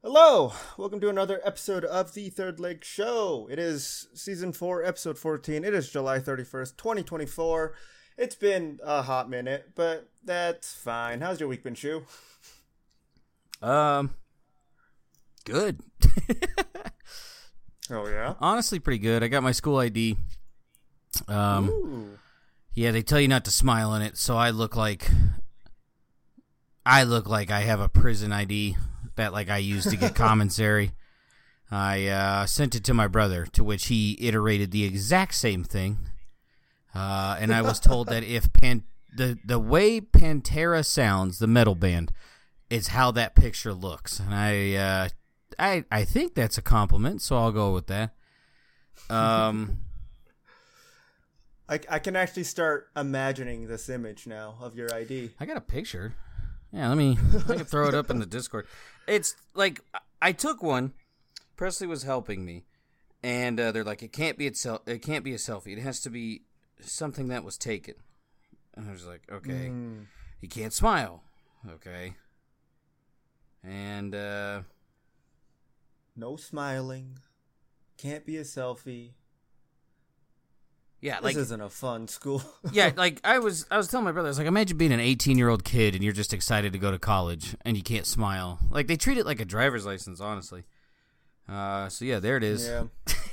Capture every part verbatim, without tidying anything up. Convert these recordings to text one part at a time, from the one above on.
Hello, welcome to another episode of the Third Leg Show. It is season four, episode fourteen. It is July thirty-first, twenty twenty-four. It's been a hot minute, but that's fine. How's your week been, Shu? Um, good. Oh, yeah? Honestly, pretty good. I got my school I D. Um, Ooh. Yeah, they tell you not to smile in it, so I look like I look like I have a prison I D that like I use to get commissary. I uh, sent it to my brother, to which he iterated the exact same thing. Uh, and I was told that if Pan- the the way Pantera sounds, the metal band, is how that picture looks, and I uh, I I think that's a compliment, so I'll go with that. Um, I, I can actually start imagining this image now of your I D. I got a picture. Yeah, let me. I can throw it up in the Discord. It's like I took one. Presley was helping me, and uh, they're like, "It can't be itself. It can't be a selfie. It has to be something that was taken." And I was like, "Okay, mm. You can't smile." Okay, and uh, no smiling. Can't be a selfie. Yeah, this like, isn't a fun school. Yeah, like I was, I was telling my brother, I was like, imagine being an eighteen-year-old kid and you're just excited to go to college and you can't smile. Like they treat it like a driver's license, honestly. Uh, so yeah, there it is. Yeah.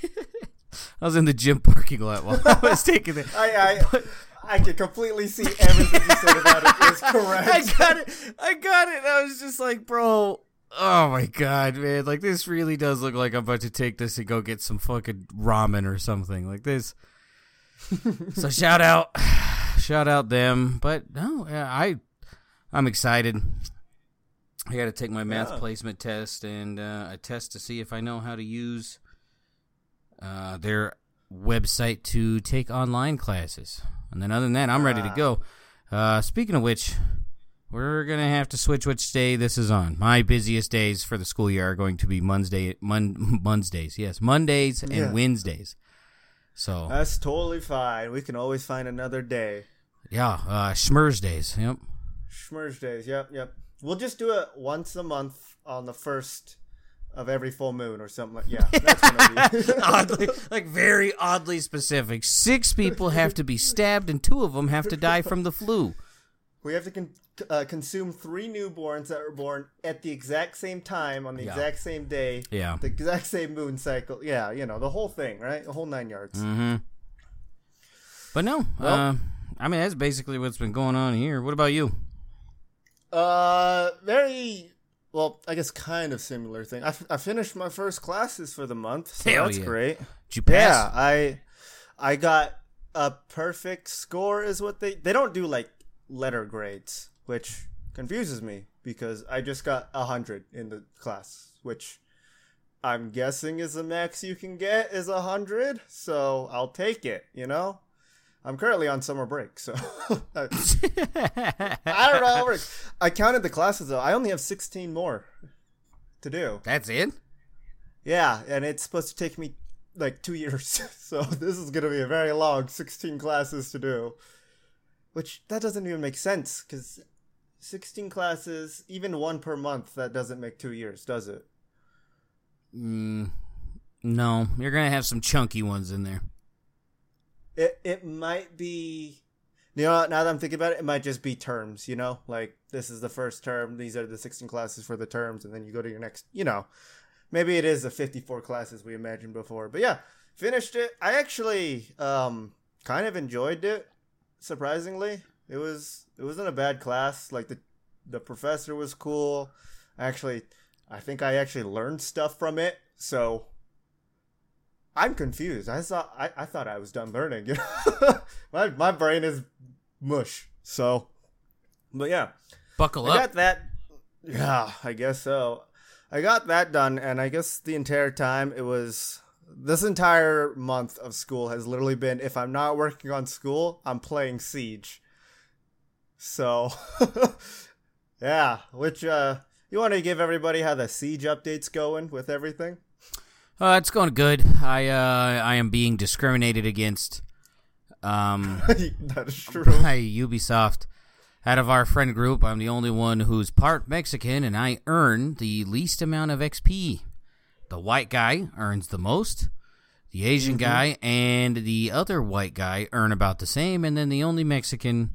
I was in the gym parking lot while I was taking it. I, I, but, I can completely see everything you said about it is correct. I got it. I got it. I was just like, bro. Oh my god, man! Like this really does look like I'm about to take this and go get some fucking ramen or something like this. So shout out, shout out them. But no, I, I'm excited. I got to take my math yeah. placement test and uh, a test to see if I know how to use uh, their website to take online classes. And then other than that, I'm ready to go. Uh, speaking of which, we're gonna have to switch which day this is on. My busiest days for the school year are going to be Monday, Mon- Mondays. Yes, Mondays and yeah. Wednesdays. So that's totally fine. We can always find another day. Yeah, uh, Schmurz days. Yep. Schmurz days. Yep, yep. We'll just do it once a month on the first of every full moon or something like. Yeah, that's gonna be oddly, like very oddly specific. Six people have to be stabbed, and two of them have to die from the flu. We have to con- uh, consume three newborns that were born at the exact same time on the yeah. exact same day. Yeah. The exact same moon cycle. Yeah, you know, the whole thing, right? The whole nine yards. Mm-hmm. But no, well, uh, I mean, that's basically what's been going on here. What about you? Uh, very, well, I guess kind of similar thing. I, f- I finished my first classes for the month, so Hell that's yeah. great. Did you pass? Yeah, I, I got a perfect score is what they, they don't do like letter grades, which confuses me because I just got a hundred in the class, which I'm guessing is the max you can get is a hundred. So I'll take it. You know, I'm currently on summer break, so I, I don't know how it works. I counted the classes though. I only have sixteen more to do. That's it? Yeah, and it's supposed to take me like two years. So this is gonna be a very long sixteen classes to do. Which, that doesn't even make sense, because sixteen classes, even one per month, that doesn't make two years, does it? Mm, no, you're going to have some chunky ones in there. It it might be, you know, now that I'm thinking about it, it might just be terms, you know? Like, this is the first term, these are the sixteen classes for the terms, and then you go to your next, you know. Maybe it is the fifty-four classes we imagined before. But yeah, finished it. I actually um kind of enjoyed it. Surprisingly, it was it wasn't a bad class. Like the the professor was cool. Actually, I think I actually learned stuff from it. So I'm confused. I thought I, I thought I was done learning. You know? my my brain is mush. So, but yeah, buckle I up. got that. Yeah, I guess so. I got that done, and I guess the entire time it was. This entire month of school has literally been, if I'm not working on school, I'm playing Siege. So, yeah, which, uh, you want to give everybody how the Siege update's going with everything? Uh, it's going good. I, uh, I am being discriminated against, um, that is true. by Ubisoft. Out of our friend group, I'm the only one who's part Mexican, and I earn the least amount of X P. The white guy earns the most. The Asian mm-hmm. guy and the other white guy earn about the same, and then the only Mexican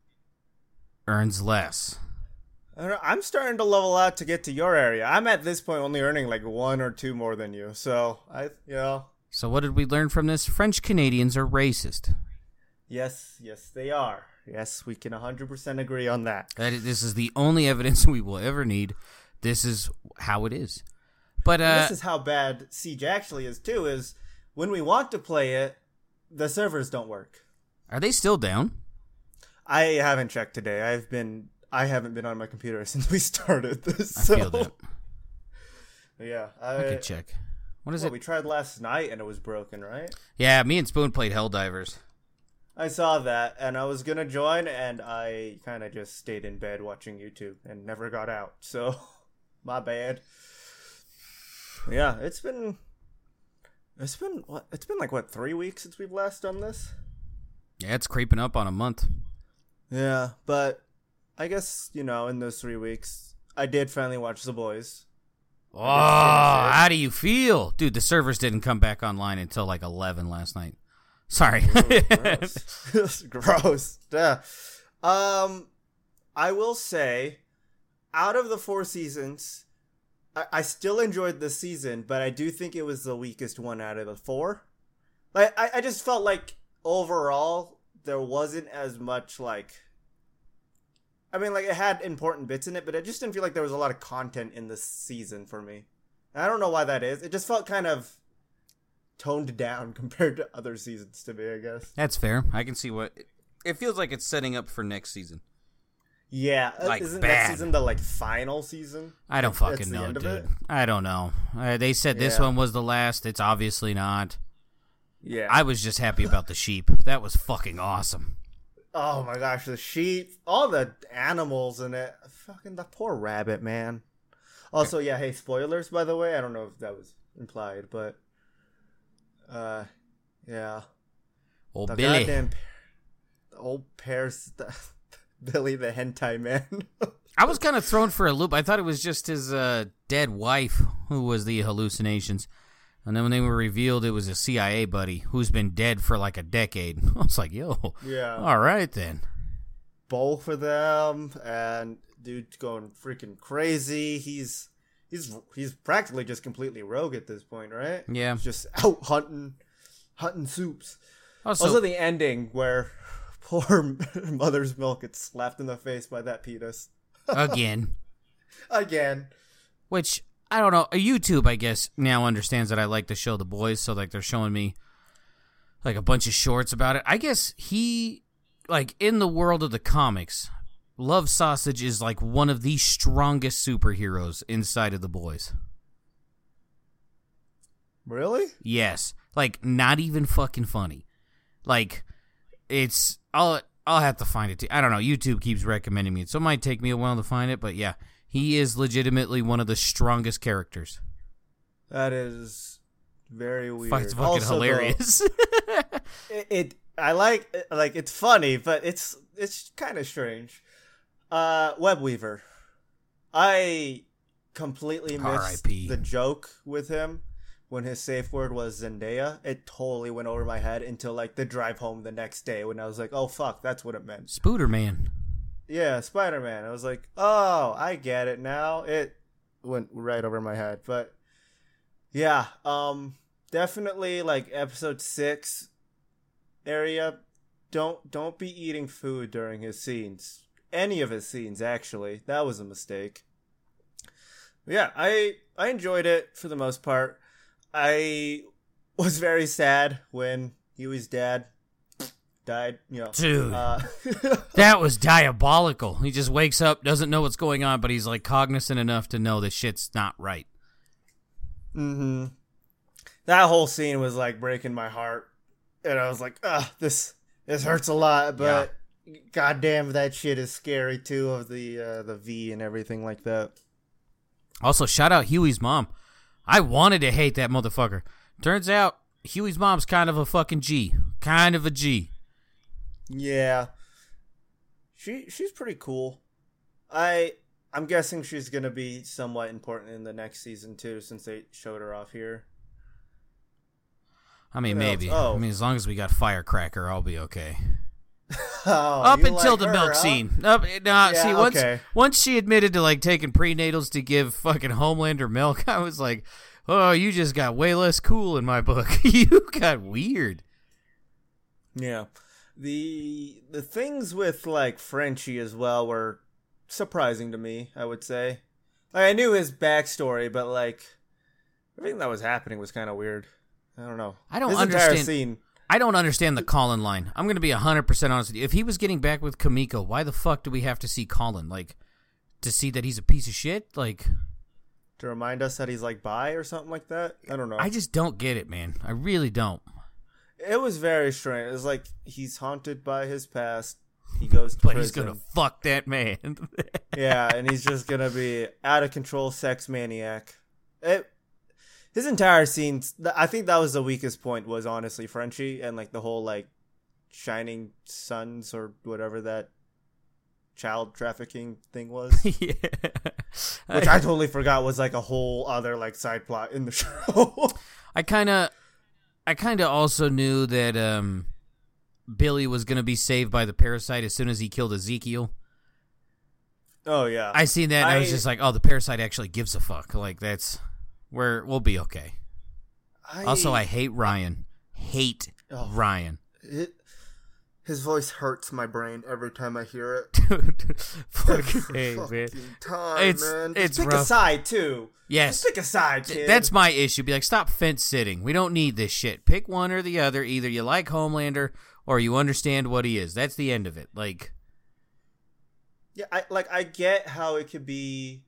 earns less. I don't know, I'm starting to level out to get to your area. I'm at this point only earning like one or two more than you, so I, you know. So what did we learn from this? French Canadians are racist. Yes, yes, they are. Yes, we can one hundred percent agree on that. that is, this is the only evidence we will ever need. This is how it is. But uh, this is how bad Siege actually is, too, is when we want to play it, the servers don't work. Are they still down? I haven't checked today. I've been... I haven't been on my computer since we started this. I so. feel that. Yeah. I, I could check. What is well, it? We tried last night and it was broken, right? Yeah, me and Spoon played Helldivers. I saw that, and I was going to join, and I kind of just stayed in bed watching YouTube and never got out. So, my bad. Yeah, it's been... It's been, what, it's been like, what, three weeks since we've last done this? Yeah, it's creeping up on a month. Yeah, but I guess, you know, in those three weeks, I did finally watch The Boys. Oh, how do you feel? Dude, the servers didn't come back online until like eleven last night. Sorry. Ooh, gross. Gross. Yeah. Um, I will say, out of the four seasons, I, I still enjoyed this season, but I do think it was the weakest one out of the four. Like, I, I just felt like overall there wasn't as much like. I mean, like, it had important bits in it, but I just didn't feel like there was a lot of content in this season for me. And I don't know why that is. It just felt kind of toned down compared to other seasons to me, I guess. That's fair. I can see what... It feels like it's setting up for next season. Yeah. Like, Isn't bad. next season the, like, final season? I don't like, fucking know, dude. It? I don't know. Uh, they said this yeah. one was the last. It's obviously not. Yeah. I was just happy about the sheep. That was fucking awesome. Oh my gosh, the sheep, all the animals in it. Fucking the poor rabbit, man. Also, yeah, hey, spoilers, by the way. I don't know if that was implied, but uh yeah. Old the Billy. Goddamn, the old Pear's the, Billy the hentai man. I was kind of thrown for a loop. I thought it was just his uh, dead wife who was the hallucinations. And then when they were revealed, it was a C I A buddy who's been dead for like a decade. I was like, yo, yeah. All right, then. Both of them, and dude's going freaking crazy. He's he's he's practically just completely rogue at this point, right? Yeah. He's just out hunting, hunting soups. Also, also the ending where poor Mother's Milk gets slapped in the face by that penis. again. Again. Which... I don't know. YouTube, I guess, now understands that I like to show The Boys, so like they're showing me like a bunch of shorts about it. I guess he, like in the world of the comics, Love Sausage is like one of the strongest superheroes inside of The Boys. Really? Yes. Like not even fucking funny. Like it's I'll I'll have to find it too. I don't know. YouTube keeps recommending me it, so it might take me a while to find it, but yeah. He is legitimately one of the strongest characters. That is very weird. It's fucking also, hilarious. Though, it, it I like like it's funny, but it's it's kind of strange. Uh, Webweaver, I completely missed R I P the joke with him when his safe word was Zendaya. It totally went over my head until like the drive home the next day when I was like, oh fuck, that's what it meant. Spooderman. Yeah, Spider-Man. I was like, oh, I get it now. It went right over my head. But yeah, um, definitely like episode six area. Don't don't be eating food during his scenes. Any of his scenes, actually. That was a mistake. Yeah, I I enjoyed it for the most part. I was very sad when Huey's dad died, you know. Dude, uh, that was diabolical. He just wakes up, doesn't know what's going on, but he's like cognizant enough to know that shit's not right. Mm-hmm. That whole scene was like breaking my heart, and I was like, "Ah, this this hurts a lot." But yeah. Goddamn, that shit is scary too. Of the uh, the V and everything like that. Also, shout out Huey's mom. I wanted to hate that motherfucker. Turns out Huey's mom's kind of a fucking G, kind of a G. Yeah, She she's pretty cool. I I'm guessing she's gonna be somewhat important in the next season too, since they showed her off here. I mean, What else? maybe. Oh. I mean, as long as we got Firecracker, I'll be okay. Oh, Up you until like the her, milk huh? scene. Up, no, Yeah, see, once okay. once she admitted to like taking prenatals to give fucking Homelander milk, I was like, oh, you just got way less cool in my book. You got weird. Yeah. The the things with like Frenchie as well were surprising to me, I would say. Like, I knew his backstory, but like everything that was happening was kind of weird. I don't know. I don't This understand. entire scene. I don't understand the Colin line. I'm going to be one hundred percent honest with you. If he was getting back with Kamiko, why the fuck do we have to see Colin? Like, to see that he's a piece of shit? Like, To remind us that he's like bi or something like that. I don't know. I just don't get it, man. I really don't. It was very strange. It was like he's haunted by his past. He goes to But prison. he's going to fuck that man. Yeah, and he's just gonna be out of control sex maniac. It, his entire scene, I think that was the weakest point. Was honestly Frenchie and like the whole like shining suns or whatever that child trafficking thing was, Yeah. which I totally forgot was like a whole other like side plot in the show. I kind of, I kind of also knew that um, Billy was going to be saved by the parasite as soon as he killed Ezekiel. Oh yeah, I seen that and I, I was just like, oh, the parasite actually gives a fuck. Like, that's where we'll be okay. I, Also, I hate Ryan. Hate Oh. Ryan. it, his voice hurts my brain every time I hear it. Dude, fucking hey, Fucking man. time, It's- man. Just it's pick rough. a side too. Yes. Just pick a side, kid. That's my issue. Be like, stop fence sitting. We don't need this shit. Pick one or the other. Either you like Homelander or you understand what he is. That's the end of it. Like, Yeah, I like I get how it could be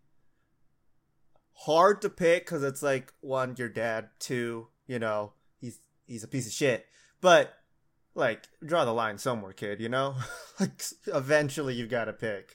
hard to pick because it's like one, your dad, two, you know, he's he's a piece of shit. But like, draw the line somewhere, kid. You know, like eventually you got to pick.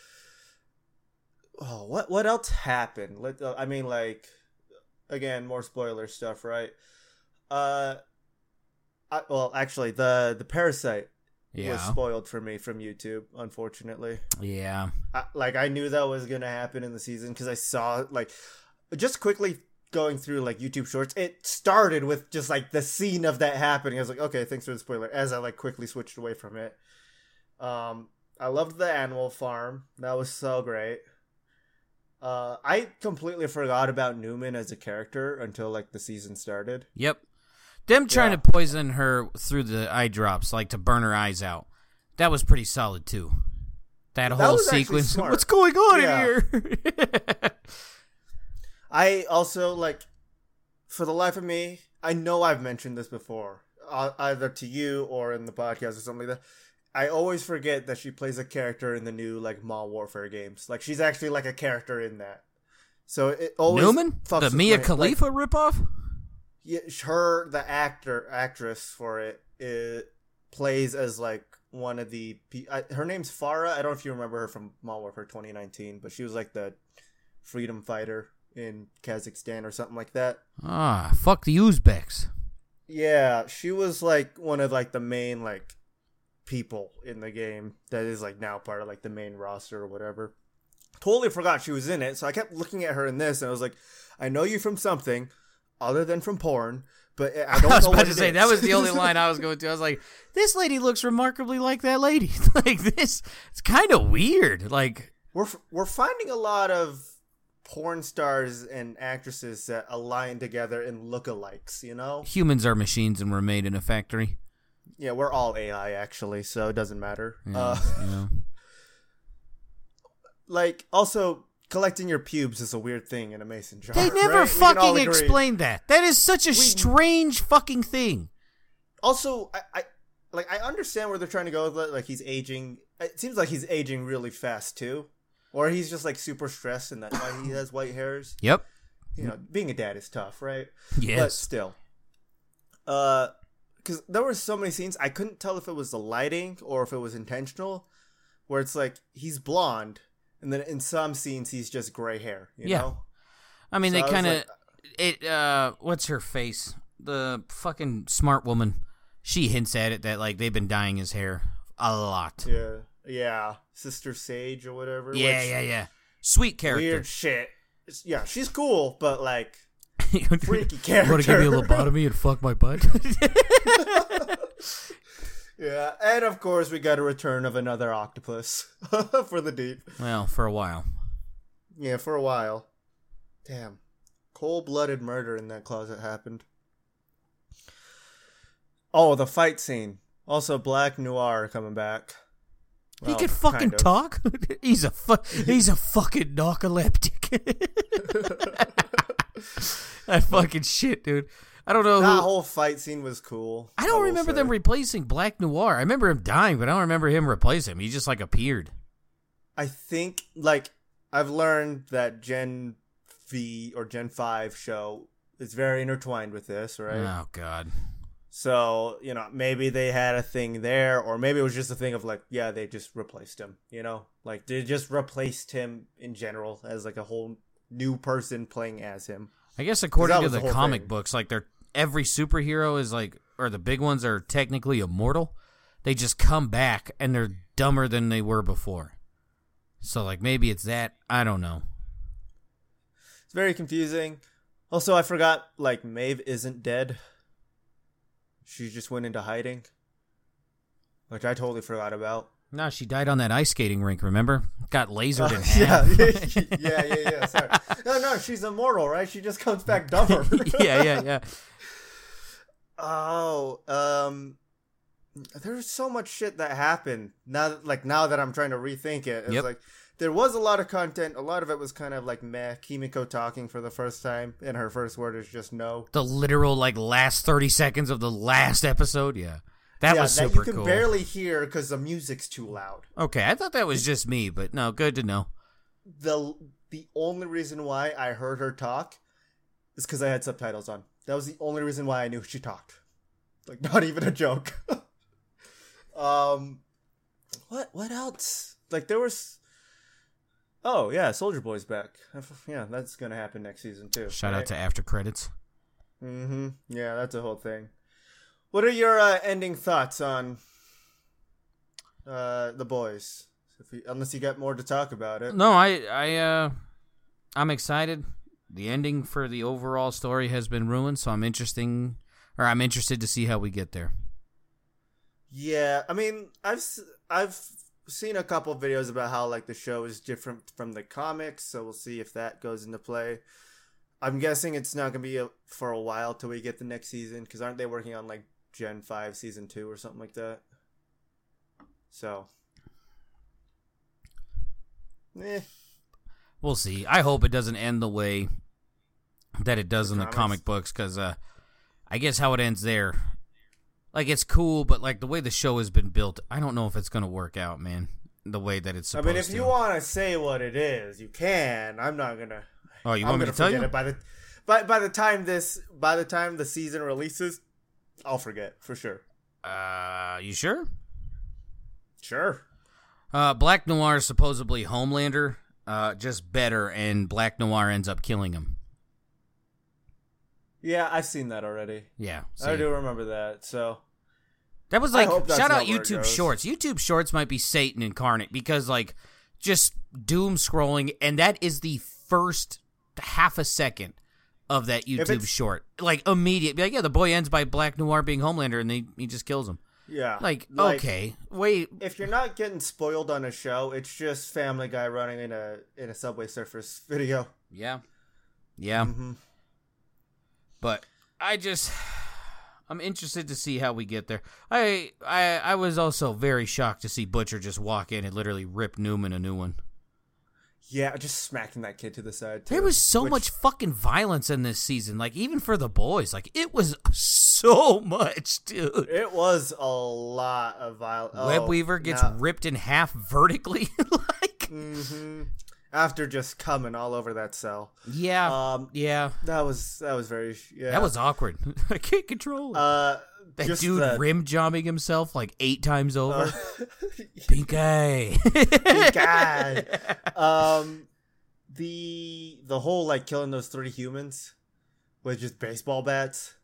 Oh, what what else happened? Let uh, I mean, like, again, more spoiler stuff, right? Uh, I, well, actually, the the parasite was yeah. spoiled for me from YouTube, unfortunately. Yeah. I, like I knew that was gonna happen in the season because I saw like just quickly going through like YouTube shorts. It started with just like the scene of that happening. I was like, okay, thanks for the spoiler. As I like quickly switched away from it. Um, I loved the Animal Farm. That was so great. Uh, I completely forgot about Newman as a character until like the season started. Yep. Them trying Yeah. to poison her through the eye drops, like to burn her eyes out. That was pretty solid too. That That whole was actually sequence. smart. What's going on Yeah. in here? I also like, for the life of me, I know I've mentioned this before, uh, either to you or in the podcast or something like that. I always forget that she plays a character in the new like Modern Warfare games. Like she's actually like a character in that. So it always Newman, fucks the with Mia my- Khalifa like, ripoff. yeah, her the actor actress for it, it plays as like one of the pe- I, her name's Farah. I don't know if you remember her from Modern Warfare twenty nineteen, but she was like the freedom fighter in Kazakhstan or something like that. Ah, fuck the Uzbeks. Yeah, she was like one of like the main like people in the game that is like now part of like the main roster or whatever. Totally forgot she was in it, so I kept looking at her in this and I was like, I know you from something other than from porn, but I don't I was know about what to it say is. that was the only line I was going to. I was like, this lady looks remarkably like that lady. Like this, it's kind of weird. Like we're we're finding a lot of porn stars and actresses that align together in lookalikes, you know? humans are machines and were made in a factory. Yeah, we're all A I actually, so it doesn't matter. Yeah, Uh, you know. like, also, collecting your pubes is a weird thing in a mason jar. They never right? We can all fucking agree. explained that. That is such a strange fucking thing. Also, I, I like I understand where they're trying to go with it. Like he's aging. It seems like he's aging really fast too, or he's just like super stressed and that's why he has white hairs. Yep. You know, being a dad is tough, right? Yes. But still, uh, because there were so many scenes I couldn't tell if it was the lighting or if it was intentional, where it's like he's blonde, and then in some scenes he's just gray hair. You Yeah. know. I mean, So they I was kind of like- it. Uh, what's her face? The fucking smart woman. She hints at it that like they've been dyeing his hair a lot. Yeah. Yeah. Sister Sage or whatever. Yeah, which, yeah, yeah. Sweet character. Weird shit. It's- yeah, she's cool, but like freaky character. Want to give me a lobotomy and fuck my butt? Yeah, and of course we got a return of another octopus for the deep. Well, for a while. Yeah, for a while. Damn. Cold-blooded murder in that closet happened. Oh, the fight scene. Also, Black Noir coming back. He Well, can fucking kind of. talk. he's a fu- he's a fucking narcoleptic. That fucking shit, dude. I don't know. That Who, whole fight scene was cool. I don't will remember say. them replacing Black Noir. I remember him dying, but I don't remember him replacing him. He just like appeared. I think, like, I've learned that Gen V or Gen five show is very intertwined with this, right? Oh god. So, you know, maybe they had a thing there, or maybe it was just a thing of like, yeah, they just replaced him, you know? Like, they just replaced him in general as like a whole new person playing as him. I guess according that to was the, the whole comic thing. books, like they're every superhero is like, or the big ones are technically immortal. They just come back and they're dumber than they were before. So like maybe it's that. I don't know. It's very confusing. Also, I forgot, like, Maeve isn't dead. She just went into hiding. Which I totally forgot about. No, she died on that ice skating rink. Remember? Got lasered Uh, in half. yeah, yeah, yeah, yeah. Sorry. No, no, she's immortal, right? She just comes back dumber. yeah, yeah, yeah. Oh, um, there's so much shit that happened. Now, that, like now that I'm trying to rethink it, it's Yep. like there was a lot of content. A lot of it was kind of like meh. Kimiko talking for the first time, and her first word is just no. The literal like last thirty seconds of the last episode. Yeah, that yeah, was that super you can cool. barely hear because the music's too loud. Okay, I thought that was just me, but no, good to know. the The only reason why I heard her talk is because I had subtitles on. That was the only reason why I knew she talked. Like, not even a joke. um, what what else? Like, there was. Oh yeah, Soldier Boy's back. Yeah, that's gonna happen next season too. Shout right? out to After Credits. Mm-hmm. Yeah, that's a whole thing. What are your uh, ending thoughts on uh, the boys? If you, unless you got more to talk about it. No, I, I, uh, I'm excited. The ending for the overall story has been ruined, so I'm interesting, or I'm interested to see how we get there. Yeah, I mean, I've s- I've seen a couple videos about how like the show is different from the comics, so we'll see if that goes into play. I'm guessing it's not gonna be a, for a while till we get the next season, because aren't they working on like Gen five season two or something like that? So, eh. We'll see. I hope it doesn't end the way that it does The in the comics? comic books, because uh, I guess how it ends there, like it's cool, but like the way the show has been built, I don't know if it's gonna work out, man. The way that it's I supposed mean, if to. you want to say what it is, you can. I'm not gonna. oh, you I'm want me gonna to tell forget you? it by the by by the time this by the time the season releases, I'll forget for sure. Uh, you sure? Sure. Uh, Black Noir is supposedly Homelander, uh, just better, and Black Noir ends up killing him. Yeah, I've seen that already. Yeah, I see. do remember that. So That was I like, hope that's shout out not where it YouTube goes. Shorts. YouTube Shorts might be Satan incarnate, because like just doom scrolling, and that is the first half a second of that YouTube it's- short. Like immediate, be like, yeah, the boy ends by Black Noir being Homelander, and they, he just kills him. yeah, Like, Like, okay, wait, if you're not getting spoiled on a show, it's just Family Guy running in a in a Subway Surfers video. yeah, yeah, Mm-hmm. but I just. I'm interested to see how we get there. I, I I was also very shocked to see Butcher just walk in and literally rip Newman a new one. Yeah, just smacking that kid to the side. Too, There was so which- much fucking violence in this season, like even for the boys. Like it was so much, dude. It was a lot of violence. Web Weaver gets now, ripped in half vertically. like hmm after just coming all over that cell. yeah, Um, yeah. that was that was very yeah. That was awkward. I can't control it. uh that just dude the- rim jobbing himself like eight times over. uh, Pink eye. guy. Um, the the whole like killing those three humans with just baseball bats.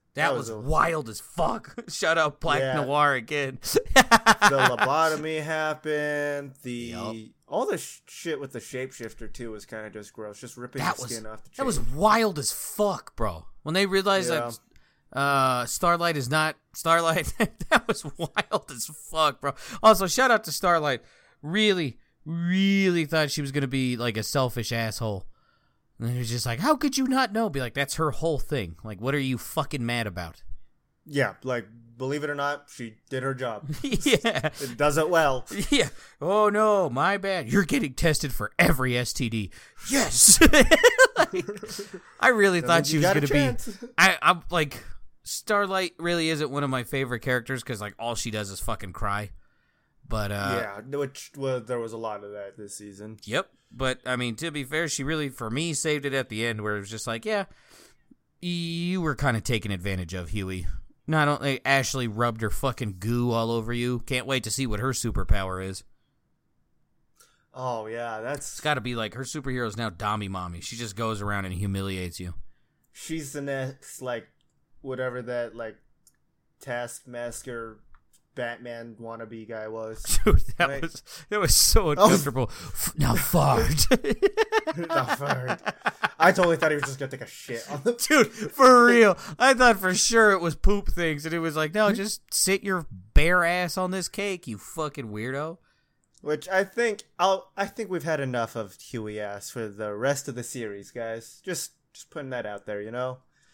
That, that was, was wild as fuck. Shout out Black yeah. Noir again. The lobotomy happened. The yep. all the sh- shit with the shapeshifter too was kind of just gross. Just ripping that the was, skin off the chain. That was wild as fuck, bro. When they realized yeah. that uh, Starlight is not Starlight, that was wild as fuck, bro. Also, shout out to Starlight. Really, really thought she was gonna be like a selfish asshole. And then he was just like, how could you not know? Be like, that's her whole thing. Like, what are you fucking mad about? Yeah, like, believe it or not, she did her job. Yeah. It does it well. Yeah. Oh, no, my bad. You're getting tested for every S T D. Yes. Like, I really thought she was going to be... I, I'm like, Starlight really isn't one of my favorite characters because, like, all she does is fucking cry. But, uh... yeah, which, well, there was a lot of that this season. Yep. But, I mean, to be fair, she really, for me, saved it at the end where it was just like, yeah, you were kind of taken advantage of, Huey. Not only Ashley rubbed her fucking goo all over you. Can't wait to see what her superpower is. Oh, yeah, that's... It's got to be like, her superhero is now Dommy Mommy. She just goes around and humiliates you. She's the next, like, whatever that, like, Taskmaster... Batman wannabe guy was. Dude, that right? was that was so uncomfortable. Oh. Now fart. Now fart. I totally thought he was just gonna take a shit on the dude. For real, I thought for sure it was poop things, and it was like, no, just sit your bare ass on this cake, you fucking weirdo. Which I think I'll. I think we've had enough of Huey ass for the rest of the series, guys. Just just putting that out there, you know.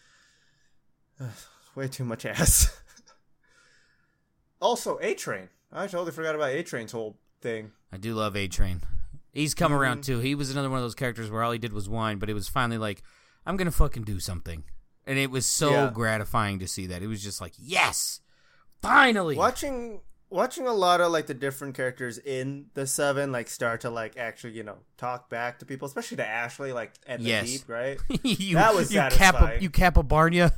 Way too much ass. Also, A-Train. I totally forgot about A-Train's whole thing. I do love A-Train. He's come mm-hmm. around, too. He was another one of those characters where all he did was whine, but it was finally like, I'm going to fucking do something. And it was so yeah. gratifying to see that. It was just like, yes! Finally! Watching watching a lot of, like, the different characters in the Seven, like, start to, like, actually, you know, talk back to people, especially to Ashley, like, at the yes. deep, right? you, that was you satisfying. Cap- you Capabarnia.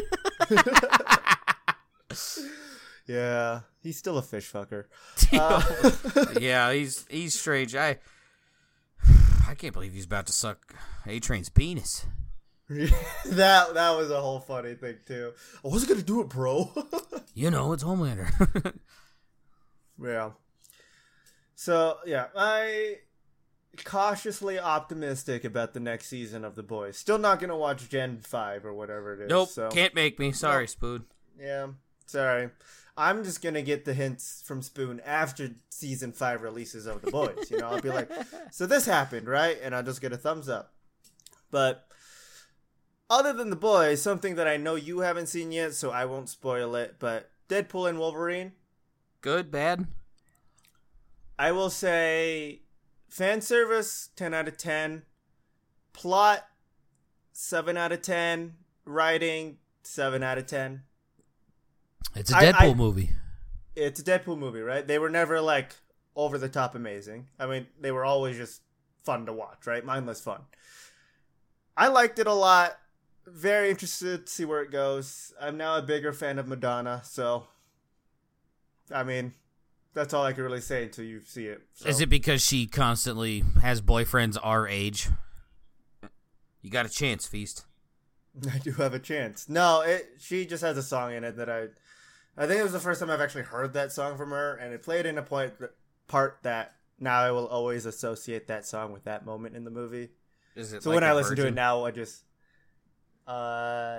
Yeah, he's still a fish fucker. Uh, yeah, he's he's strange. I I can't believe he's about to suck A-Train's penis. that that was a whole funny thing too. I wasn't gonna do it, bro. You know, it's Homelander. Yeah. So yeah, I cautiously optimistic about the next season of The Boys. Still not gonna watch Gen five or whatever it is. Nope, so. Can't make me. Sorry, nope. Spoon. Yeah, sorry. I'm just going to get the hints from Spoon after season five releases of The Boys. You know, I'll be like, so this happened, right? And I'll just get a thumbs up. But other than The Boys, something that I know you haven't seen yet, so I won't spoil it, but Deadpool and Wolverine. Good, bad? I will say fan service, ten out of ten. Plot, seven out of ten. Writing, seven out of ten. It's a Deadpool I, I, movie. It's a Deadpool movie, right? They were never, like, over-the-top amazing. I mean, they were always just fun to watch, right? Mindless fun. I liked it a lot. Very interested to see where it goes. I'm now a bigger fan of Madonna, so... I mean, that's all I can really say until you see it. So. Is it because she constantly has boyfriends our age? You got a chance, Feast. I do have a chance. No, it. She just has a song in it that I... I think it was the first time I've actually heard that song from her, and it played in a point, part that now I will always associate that song with that moment in the movie. Is it so like when I version? listen to it now, I just, uh,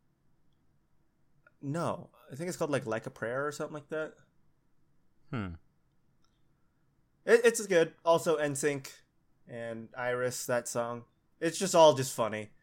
no, I think it's called like Like a Prayer or something like that. Hmm. It, it's good. Also, N Sync and Iris, that song. It's just all just funny.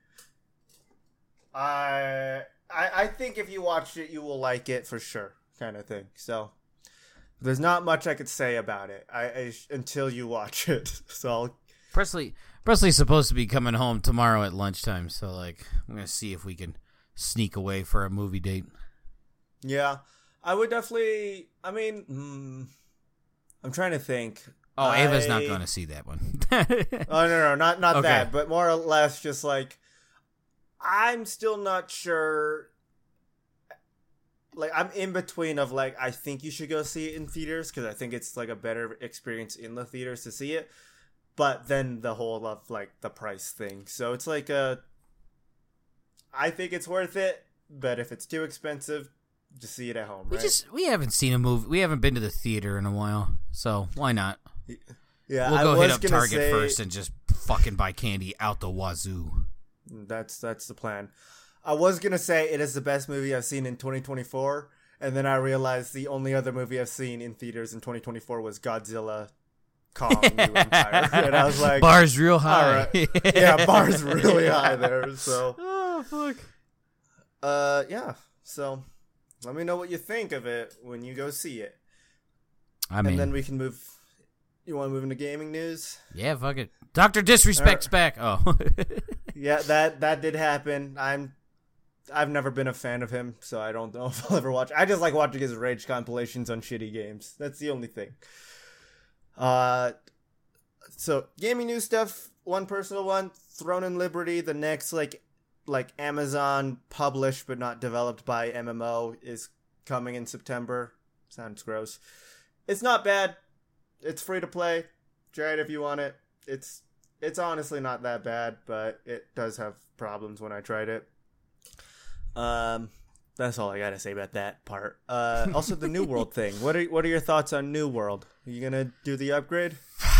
I. I, I think if you watch it, you will like it for sure, kind of thing. So, there's not much I could say about it I, I until you watch it. So, I'll... Presley Presley's supposed to be coming home tomorrow at lunchtime. So, like, I'm gonna see if we can sneak away for a movie date. Yeah, I would definitely. I mean, mm, I'm trying to think. Oh, I... Ava's not going to see that one. oh no, no, not not okay. that, but more or less just like. I'm still not sure. Like, I'm in between of, like, I think you should go see it in theaters because I think it's, like, a better experience in the theaters to see it. But then the whole of, like, the price thing. So it's like a... I think it's worth it. but if it's too expensive, just see it at home, right? We just we haven't seen a movie. We haven't been to the theater in a while, so why not? Yeah, we'll go I hit was up gonna Target say, first and just fucking buy candy out the wazoo. That's that's the plan. I was gonna say it is the best movie I've seen in twenty twenty-four, and then I realized the only other movie I've seen in theaters in twenty twenty-four was Godzilla, Kong, New Empire, and I was like, bar's real high. All right. Yeah, bar's really high there. So, oh fuck. Uh, yeah. So, let me know what you think of it when you go see it. I mean, and then we can move. You want to move into gaming news? Yeah, fuck it. Doctor Disrespect's right. back. Oh. Yeah, that that did happen. I'm. I've never been a fan of him, so I don't know if I'll ever watch. I just like watching his rage compilations on shitty games. That's the only thing. Uh, so gaming news stuff. One personal one: Throne and Liberty. The next like like Amazon published but not developed by M M O is coming in September. Sounds gross. It's not bad. It's free to play. Try it if you want it. It's it's honestly not that bad, but it does have problems when I tried it. Um, that's all I gotta say about that part. Uh, also the New World thing. What are what are your thoughts on New World? Are you gonna do the upgrade?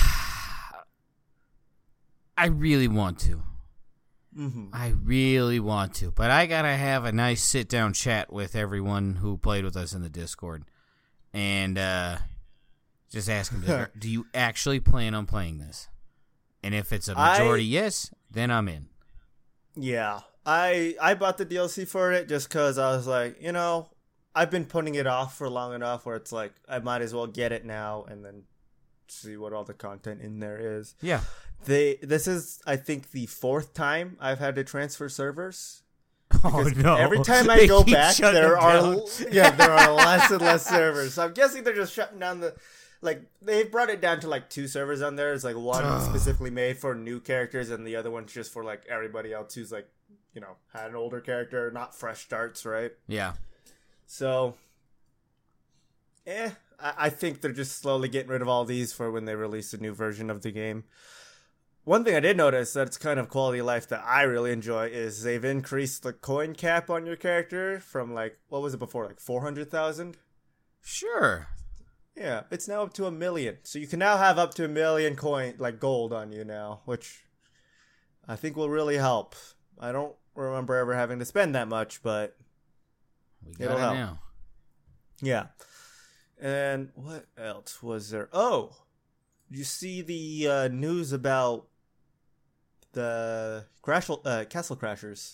I really want to. Mm-hmm. I really want to, but I gotta have a nice sit down chat with everyone who played with us in the Discord, and uh, just ask them: do you actually plan on playing this? And if it's a majority I, yes, then I'm in. Yeah. I I bought the D L C for it just because I was like, you know, I've been putting it off for long enough where it's like, I might as well get it now and then see what all the content in there is. Yeah. They This is, I think, the fourth time I've had to transfer servers. Oh, no. Every time I go back, there are yeah, there are less and less servers. So I'm guessing they're just shutting down the... Like, they brought it down to, like, two servers on there. It's, like, one Ugh. specifically made for new characters and the other one's just for, like, everybody else who's, like, you know, had an older character, not fresh starts, right? Yeah. So, eh, I, I think they're just slowly getting rid of all these for when they release a new version of the game. One thing I did notice that's kind of quality of life that I really enjoy is they've increased the coin cap on your character from, like, what was it before, like four hundred thousand? Sure. Yeah, it's now up to a million. So you can now have up to a million coin, like gold on you now, which I think will really help. I don't remember ever having to spend that much, but we got it'll it help. Now. Yeah. And what else was there? Oh, did you see the uh, news about the crash, uh, Castle Crashers?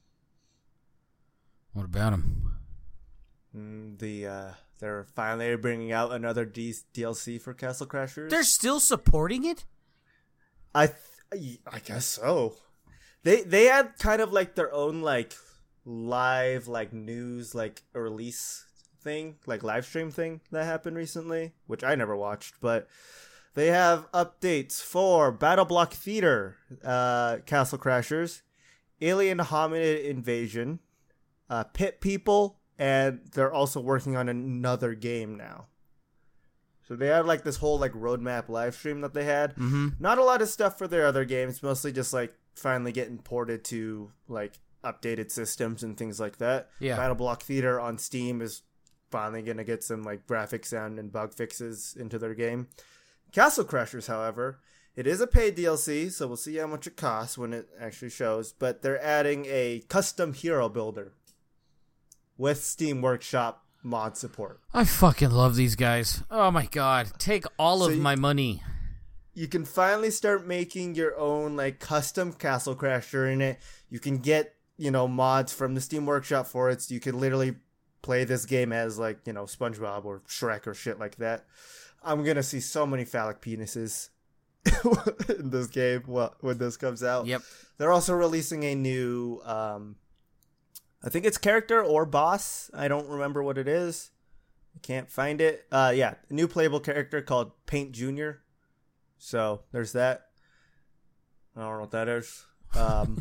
What about them? Mm, the uh, they're finally bringing out another D- DLC for Castle Crashers. They're still supporting it? I th- I guess so. They they had kind of like their own like live like news like release thing, like live stream thing that happened recently, which I never watched, but they have updates for Battle Block Theater, uh, Castle Crashers, Alien Hominid Invasion, uh, Pit People, and they're also working on another game now. So they have like this whole like roadmap live stream that they had. Mm-hmm. Not a lot of stuff for their other games, mostly just like finally getting ported to like updated systems and things like that. Yeah. Battle Block Theater on Steam is finally going to get some like graphic sound and bug fixes into their game. Castle Crashers, however, it is a paid D L C, so we'll see how much it costs when it actually shows, but they're adding a custom hero builder with Steam Workshop mod support. I fucking love these guys. Oh my god. Take all So of you- my money. You can finally start making your own like custom Castle Crasher in it. You can get, you know, mods from the Steam Workshop for it, so you can literally play this game as like, you know, SpongeBob or Shrek or shit like that. I'm gonna see so many phallic penises in this game when this comes out. Yep. They're also releasing a new, um, I think it's character or boss. I don't remember what it is. I can't find it. Uh, yeah, a new playable character called Paint Junior So there's that. I don't know what that is. Um,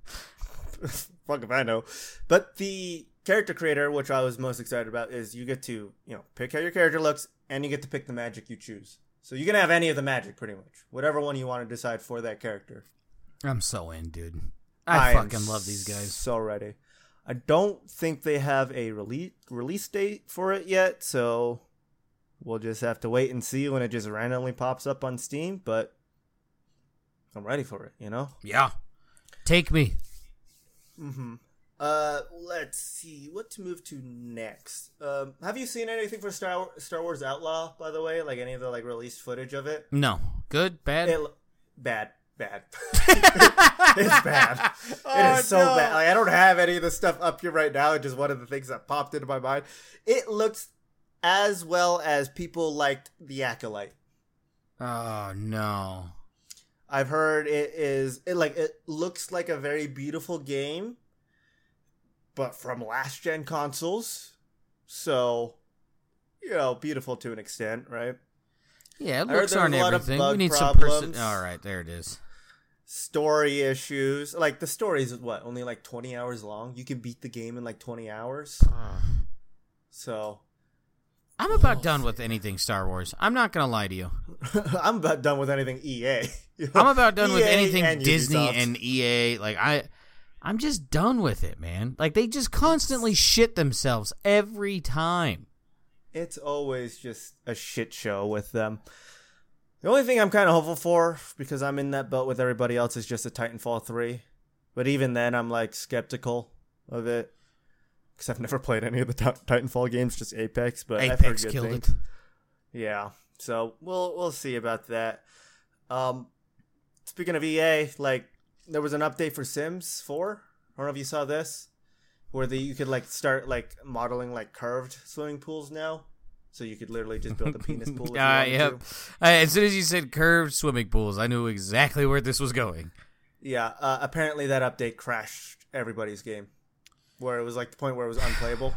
fuck if I know. But the character creator, which I was most excited about, is you get to, you know, pick how your character looks, and you get to pick the magic you choose. So you can have any of the magic, pretty much. Whatever one you want to decide for that character. I'm so in, dude. I, I fucking am love these guys. So ready. I don't think they have a release release date for it yet, so we'll just have to wait and see when it just randomly pops up on Steam, but I'm ready for it, you know? Yeah. Take me. Mm-hmm. Uh, let's see what to move to next. Um, have you seen anything for Star Star Wars Outlaw, by the way? Like any of the like released footage of it? No. Good? Bad? It, bad. Bad. It's bad. Oh, it is so no. bad. Like I don't have any of the stuff up here right now. It's just one of the things that popped into my mind. It looks as well as people liked The Acolyte. Oh, no. I've heard it is it like it looks like a very beautiful game, but from last gen consoles. So, you know, beautiful to an extent, right? Yeah, it I heard looks there aren't was a lot of everything. bug We need some person. problems. All right, there it is. Story issues. Like the story is what, only like twenty hours long? You can beat the game in like twenty hours. So I'm about done with anything Star Wars. I'm not going to lie to you. I'm about done with anything E A. You know? I'm about done with E A anything and Disney Ubisoft. and E A. Like I I'm just done with it, man. Like they just constantly shit themselves every time. It's always just a shit show with them. The only thing I'm kind of hopeful for, because I'm in that boat with everybody else, is just a Titanfall three. But even then, I'm like skeptical of it. Because I've never played any of the t- Titanfall games, just Apex. But I've heard Apex good killed things. it. Yeah, so we'll we'll see about that. Um, speaking of E A, like there was an update for Sims four. I don't know if you saw this, where the, you could like start like modeling like curved swimming pools now. So you could literally just build a penis pool. If you Ah, wanted yep. to. Uh, as soon as you said curved swimming pools, I knew exactly where this was going. Yeah. Uh, apparently that update crashed everybody's game, where it was like the point where it was unplayable.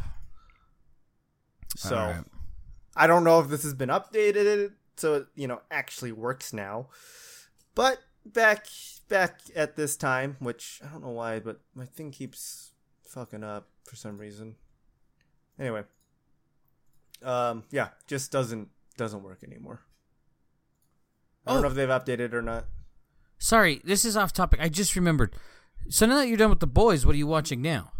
So All right. I don't know if this has been updated, so it, you know, actually works now. But back back at this time, which I don't know why, but my thing keeps fucking up for some reason. Anyway. Um, yeah, just doesn't doesn't work anymore. I don't Oh. know if they've updated or not. Sorry, this is off topic. I just remembered. So now that you're done with The Boys, what are you watching now?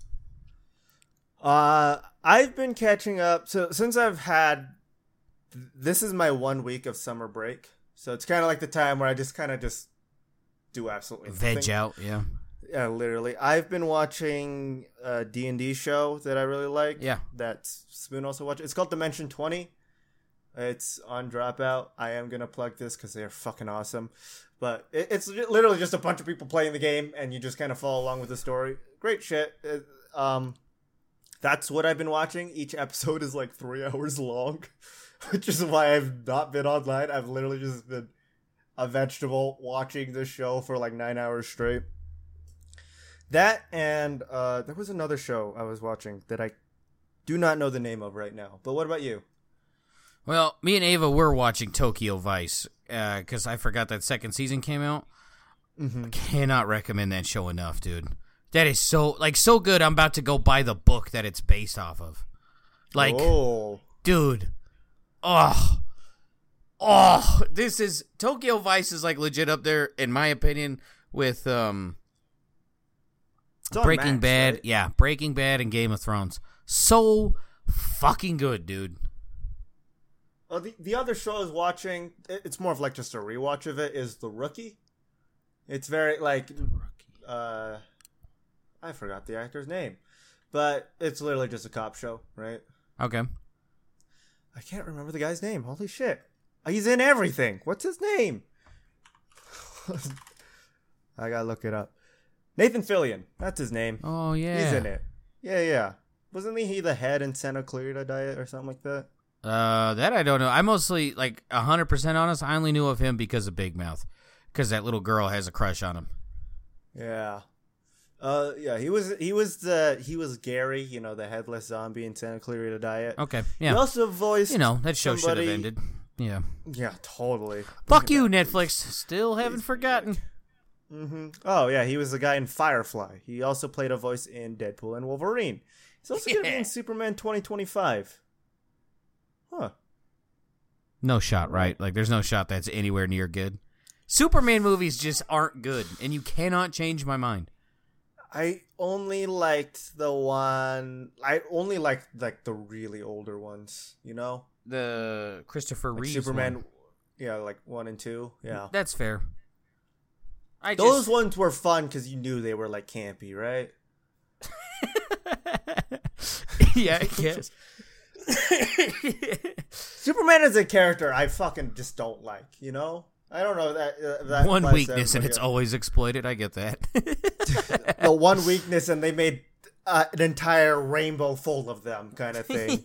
Uh, I've been catching up. So since I've had, this is my one week of summer break. So it's kind of like the time where I just kind of just do absolutely nothing. Veg out, yeah. Yeah, literally. I've been watching a D and D show that I really like. Yeah. That Spoon also watches. It's called Dimension twenty. It's on Dropout. I am going to plug this because they're fucking awesome. But it, it's literally just a bunch of people playing the game, and you just kind of follow along with the story. Great shit. It, um, that's what I've been watching. Each episode is like three hours long, which is why I've not been online. I've literally just been a vegetable watching this show for like nine hours straight. That and uh, there was another show I was watching that I do not know the name of right now. But what about you? Well, me and Ava were watching Tokyo Vice because uh, I forgot that second season came out. Mm-hmm. I cannot recommend that show enough, dude. That is so like so good. I'm about to go buy the book that it's based off of. Like, oh. dude, oh, oh, this is Tokyo Vice is like legit up there in my opinion with um. It's on Breaking Max, Bad, right? yeah, Breaking Bad and Game of Thrones. So fucking good, dude. Oh, the, the other show I was watching, it, it's more of like just a rewatch of it, is The Rookie. It's very like, uh, I forgot the actor's name, but it's literally just a cop show, right? Okay. I can't remember the guy's name. Holy shit. He's in everything. What's his name? I gotta look it up. Nathan Fillion. That's his name. Oh yeah, He's in it. Yeah, yeah. Wasn't he the head in Santa Clarita Diet or something like that? Uh, that I don't know. I mostly like a hundred percent honest. I only knew of him because of Big Mouth, because that little girl has a crush on him. Yeah. Uh, yeah. He was. He was the. He was Gary. You know, the headless zombie in Santa Clarita Diet. Okay, He yeah. also voiced. You know that show somebody... should have ended. Yeah. Yeah, totally. Fuck you, Netflix. Still haven't forgotten. Mm-hmm. Oh yeah, he was the guy in Firefly. He also played a voice in Deadpool and Wolverine. He's also gonna be Yeah. in Superman twenty twenty-five. Huh. No shot, right? Like, there's no shot that's anywhere near good. Superman movies just aren't good, and you cannot change my mind. I only liked the one. I only liked like the really older ones. You know, The Christopher like Reeve Superman. one. Yeah, like one and two. Yeah, That's fair. I those just... ones were fun because you knew they were like campy, right? Yeah, I guess. Superman is a character I fucking just don't like. You know, I don't know that. Uh, that One applies to weakness, and everybody it's else. always exploited. I get that. The one weakness, and they made uh, an entire rainbow full of them, kind of thing.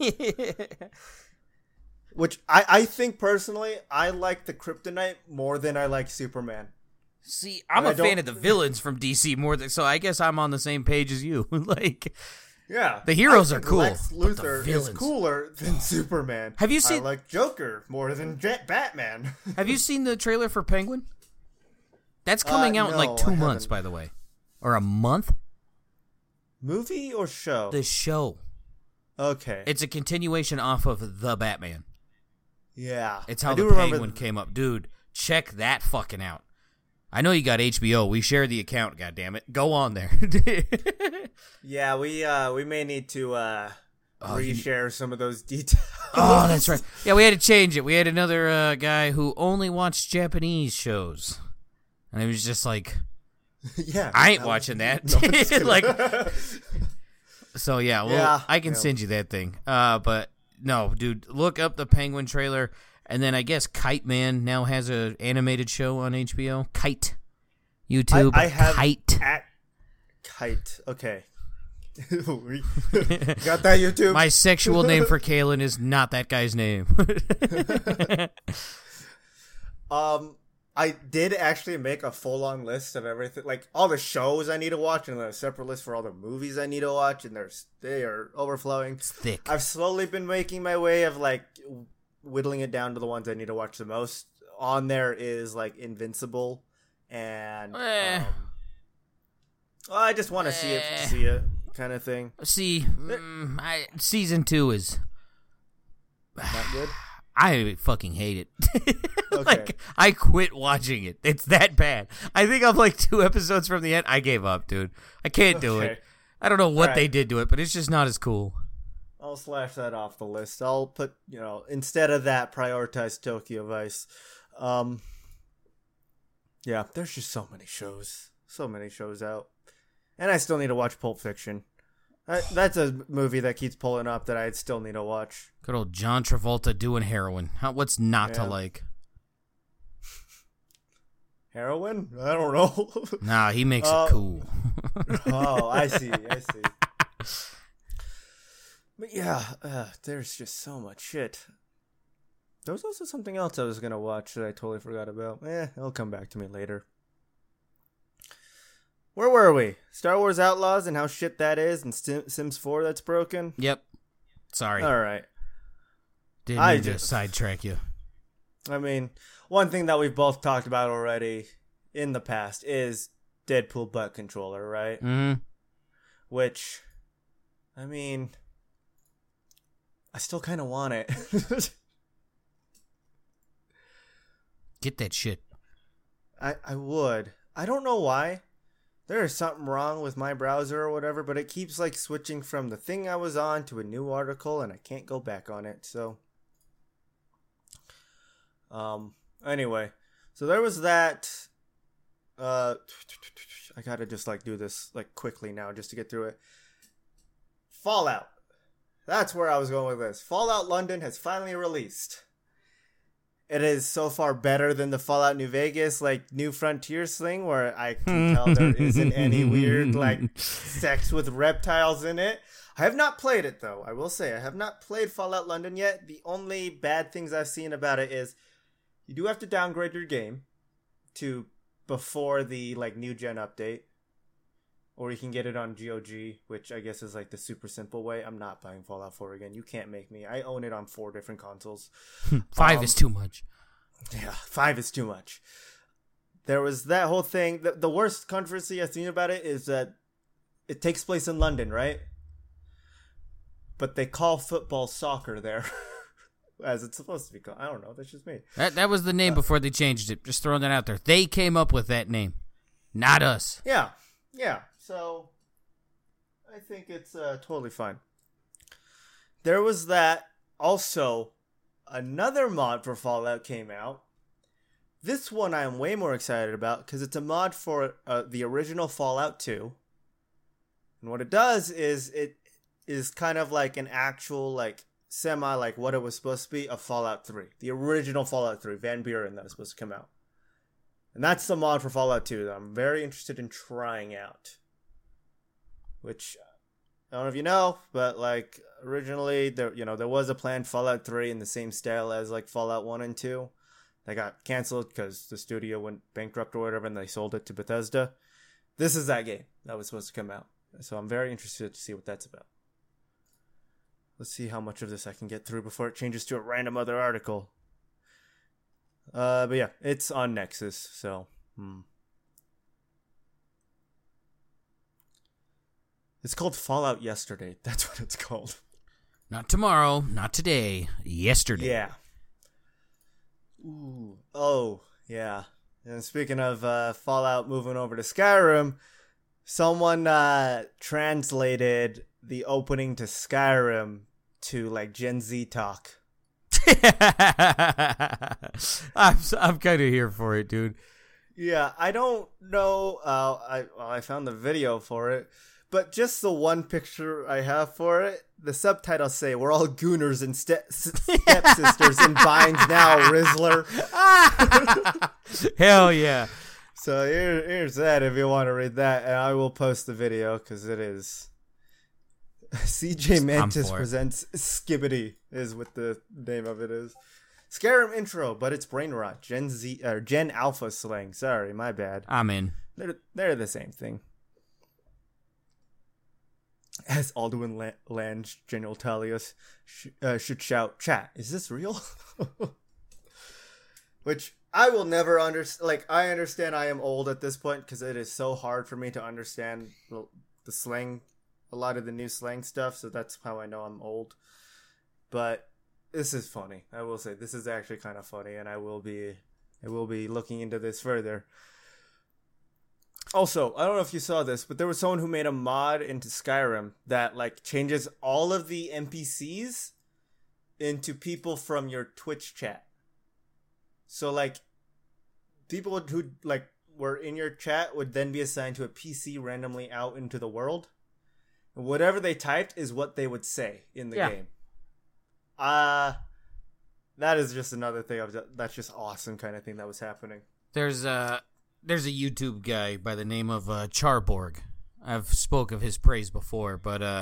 Which I, I think personally, I like the Kryptonite more than I like Superman. See, I'm And a I don't- fan of the villains from D C more than, so I guess I'm on the same page as you. Like, Yeah, The heroes I are think cool, Lex but the Luthor is villains- cooler than Superman. Have you seen- I like Joker more than Jet Batman. have you seen the trailer for Penguin? That's coming Uh, out in no, like two I months, haven't. by the way, or a month. Movie or show? The show. Okay, It's a continuation off of The Batman. yeah, It's how I the do remember Penguin came up, dude. Check that fucking out. I know you got H B O. We share the account. God damn it, go on there. Yeah, we uh we may need to uh Oh, you- reshare some of those details. Oh, that's right. Yeah, we had to change it. We had another uh, guy who only watched Japanese shows, and it was just like, Yeah, I ain't was- watching that. No, I'm just kidding. Like, so yeah, well, Yeah, I can yeah. send you that thing. Uh, but no, dude, look up the Penguin trailer, and then I guess Kite Man now has a animated show on H B O. Kite, YouTube. I, I have Kite. at Kite. Okay, We- got that YouTube. My sexual name for Kalen is not that guy's name. Um, I did actually make a full-on list of everything, like all the shows I need to watch, and then a separate list for all the movies I need to watch, and there's they are overflowing. It's thick. I've slowly been making my way of like whittling it down to the ones I need to watch the most. On there is like Invincible, and Eh. um, well, I just want to see it, Eh. see it, kind of thing. See, mm, I, season two is. Not good. I fucking hate it. Okay. Like, I quit watching it. It's that bad. I think I'm like two episodes from the end. I gave up, dude. I can't do Okay. it. I don't know what All they right. did to it, but it's just not as cool. I'll slash that off the list. I'll put, you know, instead of that, prioritize Tokyo Vice. Um, yeah, there's just so many shows. So many shows out. And I still need to watch Pulp Fiction. I, that's a movie that keeps pulling up that I still need to watch. Good old John Travolta doing heroin. How, what's not to Yeah. like? Heroin? I don't know. Nah, he makes Uh, it cool. Oh, I see. I see. But yeah, uh, there's just so much shit. There was also something else I was going to watch that I totally forgot about. Eh, it'll come back to me later. Where were we? Star Wars Outlaws and how shit that is, and Sim- Sims four that's broken? Yep. Sorry. All right. Didn't I mean to just- sidetrack you. I mean, one thing that we've both talked about already in the past is Deadpool butt controller, right? Mm-hmm. Which, I mean, I still kind of want it. Get that shit. I, I would. I don't know why. There is something wrong with my browser or whatever, but it keeps like switching from the thing I was on to a new article and I can't go back on it. So, um, anyway, so there was that. Uh, I gotta just like do this like quickly now just to get through it. Fallout. That's where I was going with this. Fallout London has finally released. It is so far better than the Fallout New Vegas, like New Frontiers thing, where I can tell there isn't any weird, like, sex with reptiles in it. I have not played it, though. I will say, I have not played Fallout London yet. The only bad things I've seen about it is you do have to downgrade your game to before the, like, new gen update. Or you can get it on G O G, which I guess is, like, the super simple way. I'm not buying Fallout four again. You can't make me. I own it on four different consoles. Five Um, is too much. Yeah, five is too much. There was that whole thing. The, the worst controversy I've seen about it is that it takes place in London, right? But they call football soccer there. As it's supposed to be called. I don't know. That's just me. That that was the name before they changed it. Just throwing that out there. They came up with that name, not us. Yeah. Yeah. So, I think it's uh, totally fine. There was that. Also, another mod for Fallout came out. This one I am way more excited about because it's a mod for uh, the original Fallout two. And what it does is it is kind of like an actual, like, semi, like what it was supposed to be of Fallout three. The original Fallout three, Van Buren, that was supposed to come out. And that's the mod for Fallout two that I'm very interested in trying out. Which, I don't know if you know, but, like, originally, there you know, there was a planned Fallout three in the same style as, like, Fallout one and two. They got canceled because the studio went bankrupt or whatever, and they sold it to Bethesda. This is that game that was supposed to come out. So I'm very interested to see what that's about. Let's see how much of this I can get through before it changes to a random other article. Uh, but yeah, it's on Nexus, so... Hmm. It's called Fallout Yesterday. That's what it's called. Not tomorrow, not today, yesterday. Yeah. Ooh. Oh, yeah. And speaking of uh, Fallout moving over to Skyrim, someone uh, translated the opening to Skyrim to, like, Gen Z talk. I'm I'm kind of here for it, dude. Yeah, I don't know. Uh, I well, I found the video for it, but just the one picture I have for it, the subtitles say, "We're all gooners and ste- stepsisters in binds now, Rizzler." Hell yeah! So here, here's that if you want to read that, and I will post the video because it is. C J Mantis presents Skibbity is what the name of it is. Skyrim intro, but it's brain rot. Gen Z or Gen Alpha slang. Sorry, my bad. I'm in. They're they're the same thing. As Alduin La- Lange, General Talius sh- uh, should shout, "Chat, is this real?" Which I will never understand. Like, I understand I am old at this point because it is so hard for me to understand the, the slang, a lot of the new slang stuff. So that's how I know I'm old. But this is funny. I will say this is actually kind of funny, and I will be, I will be looking into this further. Also, I don't know if you saw this, but there was someone who made a mod into Skyrim that, like, changes all of the N P Cs into people from your Twitch chat. So, like, people who, like, were in your chat would then be assigned to a P C randomly out into the world. And whatever they typed is what they would say in the yeah. game. Uh, that is just another thing. Of that's just awesome kind of thing that was happening. There's a, there's a YouTube guy by the name of uh, Charborg. I've spoke of his praise before, but uh,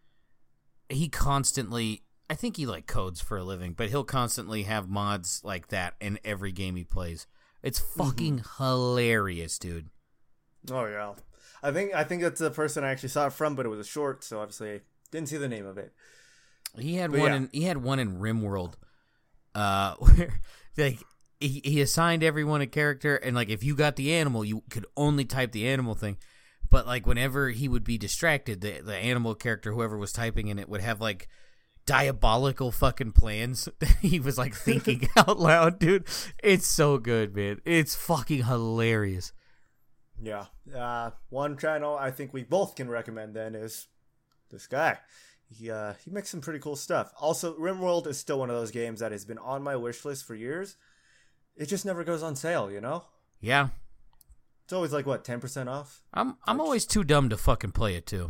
he constantly... I think he, like, codes for a living, but he'll constantly have mods like that in every game he plays. It's fucking mm-hmm. hilarious, dude. Oh, yeah. I think I think that's the person I actually saw it from, but it was a short, so obviously I didn't see the name of it. He had but one yeah. in he had one in RimWorld, uh, where like he, he assigned everyone a character, and, like, if you got the animal, you could only type the animal thing. But, like, whenever he would be distracted, the the animal character, whoever was typing in it, would have, like, diabolical fucking plans that he was, like, thinking out loud, dude. It's so good, man. It's fucking hilarious. Yeah. Uh, one channel I think we both can recommend then is this guy. He uh, he makes some pretty cool stuff. Also, RimWorld is still one of those games that has been on my wish list for years. It just never goes on sale, you know? Yeah. It's always like, what, ten percent off? I'm I'm always too dumb to fucking play it, too.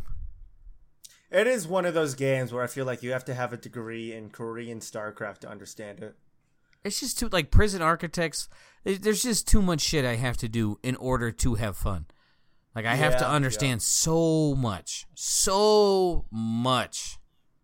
It is one of those games where I feel like you have to have a degree in Korean StarCraft to understand it. It's just too, like, Prison Architects, there's just too much shit I have to do in order to have fun. Like, I have yeah, to understand yeah. so much. So much.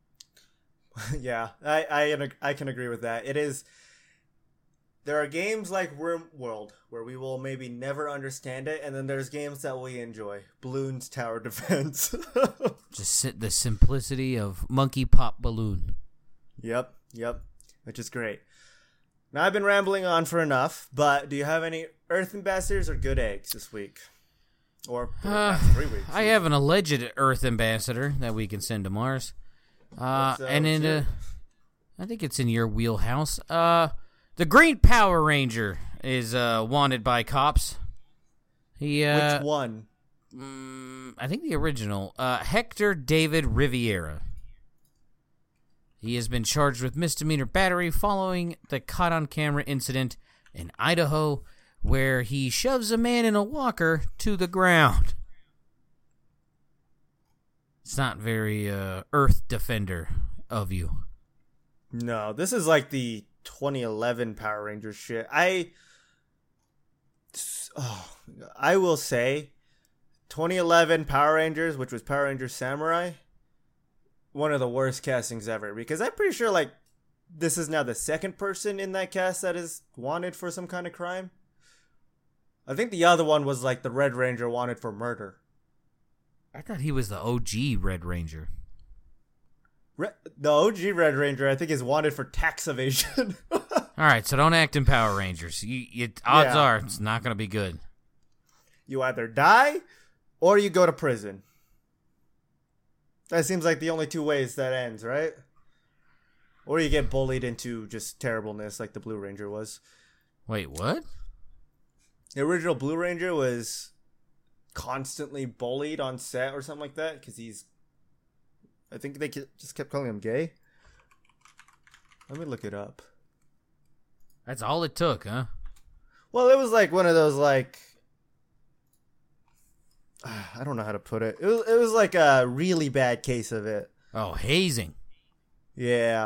yeah, I, I I can agree with that. It is... There are games like RimWorld where we will maybe never understand it, and then there's games that we enjoy. Bloons Tower Defense. Just the simplicity of Monkey Pop Balloon. Yep, yep, which is great. Now, I've been rambling on for enough, but do you have any Earth Ambassadors or good eggs this week? Or uh, three weeks? I have an alleged Earth Ambassador that we can send to Mars. Uh, uh, and in uh, I think it's in your wheelhouse. Uh... The Green Power Ranger is uh, wanted by cops. He uh, Which one? mm, I think the original, uh, Hector David Riviera. He has been charged with misdemeanor battery following the caught-on-camera incident in Idaho, where he shoves a man in a walker to the ground. It's not very uh, Earth Defender of you. No, this is like the twenty eleven Power Rangers shit. I, oh, I will say, twenty eleven Power Rangers, which was Power Rangers Samurai, one of the worst castings ever. Because I'm pretty sure, like, this is now the second person in that cast that is wanted for some kind of crime. I think the other one was, like, the Red Ranger wanted for murder. I thought he was the O G Red Ranger. Re- the O G Red Ranger, I think, is wanted for tax evasion. All right, so don't act in Power Rangers. You, you, odds Yeah. are it's not going to be good. You either die or you go to prison. That seems like the only two ways that ends, right? Or you get bullied into just terribleness like the Blue Ranger was. Wait, what? The original Blue Ranger was constantly bullied on set or something like that because he's... I think they just kept calling him gay. Let me look it up. That's all it took, huh? Well, it was like one of those, like... I don't know how to put it. It was, it was like a really bad case of it. Oh, hazing. Yeah.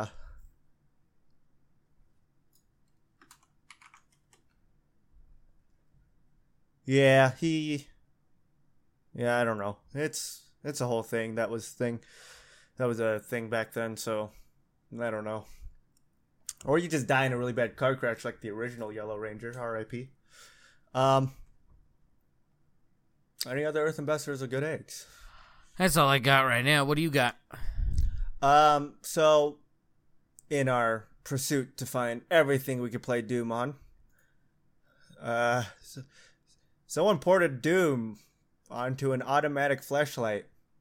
Yeah, he... Yeah, I don't know. It's it's a whole thing. That was thing. That was a thing back then, so... I don't know. Or you just die in a really bad car crash like the original Yellow Ranger, R I P Um... Any other Earth Ambassadors or good eggs? That's all I got right now. What do you got? Um, so, in our pursuit to find everything we could play Doom on, uh, so, someone ported Doom onto an automatic flashlight.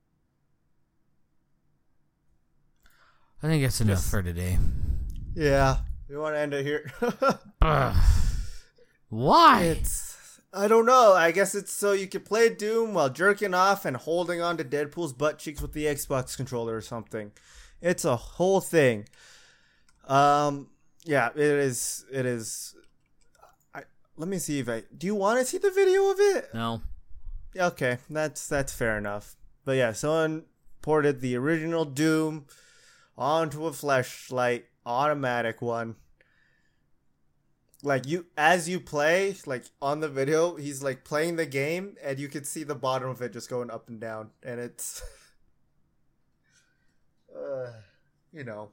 I think that's enough Yes. for today. Yeah, we want to end it here. Ugh. Why? It's... I don't know. I guess it's so you can play Doom while jerking off and holding on to Deadpool's butt cheeks with the Xbox controller or something. It's a whole thing. Um, yeah, it is. It is. I let me see if I. Do you want to see the video of it? No. Okay, that's that's fair enough. But yeah, someone ported the original Doom onto a flashlight, automatic one. Like, you, as you play, like, on the video, he's, like, playing the game, and you can see the bottom of it just going up and down, and it's, uh, you know,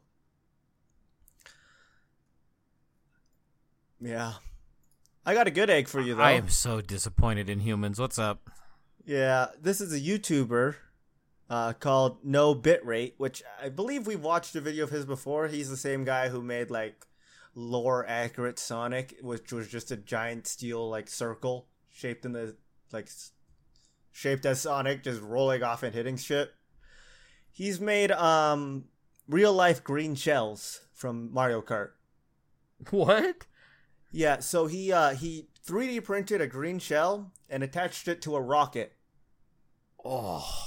yeah. I got a good egg for you, though. I am so disappointed in humans. What's up? Yeah, this is a YouTuber, uh, called No Bitrate, which I believe we've watched a video of his before. He's the same guy who made, like, lore accurate Sonic, which was just a giant steel like circle shaped in the like shaped as Sonic, just rolling off and hitting shit. He's made um real life green shells from Mario Kart. What? Yeah, so he uh he three D printed a green shell and attached it to a rocket. Oh.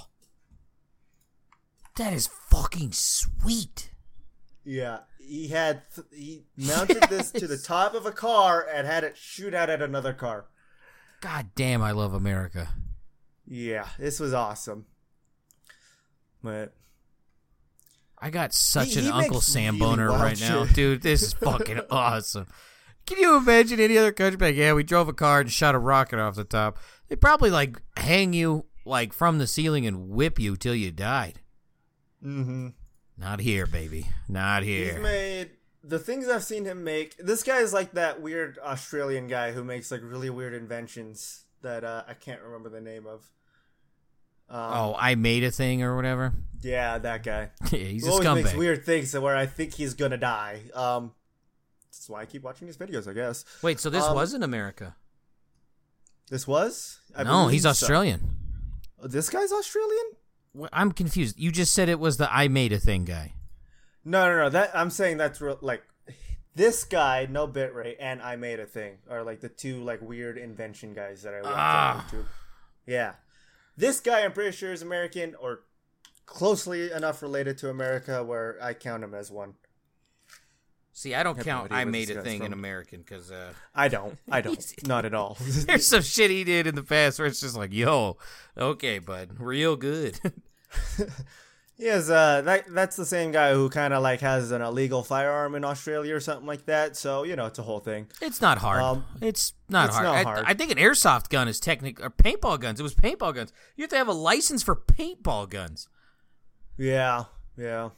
That is fucking sweet. Yeah, he had th- he mounted this to the top of a car and had it shoot out at another car. God damn, I love America. Yeah, this was awesome. But I got such He- an he Uncle makes Sam really boner wild right now. shit. Dude, this is fucking awesome. Can you imagine any other country? Like, yeah, we drove a car and shot a rocket off the top. They'd probably, like, hang you, like, from the ceiling and whip you till you died. mm-hmm. Not here, baby. Not here. He's made the things I've seen him make. This guy is like that weird Australian guy who makes like really weird inventions that uh, I can't remember the name of. Um, oh, I made a thing or whatever? yeah, that guy. Yeah, he's Who a always makes scumbag. weird things where I think he's gonna die. Um, that's why I keep watching his videos, I guess. Wait, so this Um, was in America? This was? I No, believe he's so. Australian. This guy's Australian? Wh- I'm confused. You just said it was the I made a thing guy. No, no, no. That I'm saying that's real, like this guy, No Bitrate, and I Made a Thing are like the two like weird invention guys that I watch Ah. on YouTube. Yeah. This guy, I'm pretty sure, is American or closely enough related to America where I count him as one. See, I don't I count no I Made a Thing from. in American because... Uh, I don't. I don't. Not at all. There's some shit he did in the past where it's just like, yo, okay, bud, real good. Yes, uh, that that's the same guy who kind of like has an illegal firearm in Australia or something like that. So you know, it's a whole thing. It's not hard. Um, it's not it's hard. not I, hard. I think an airsoft gun is technical, or paintball guns. It was paintball guns. You have to have a license for paintball guns. Yeah, yeah,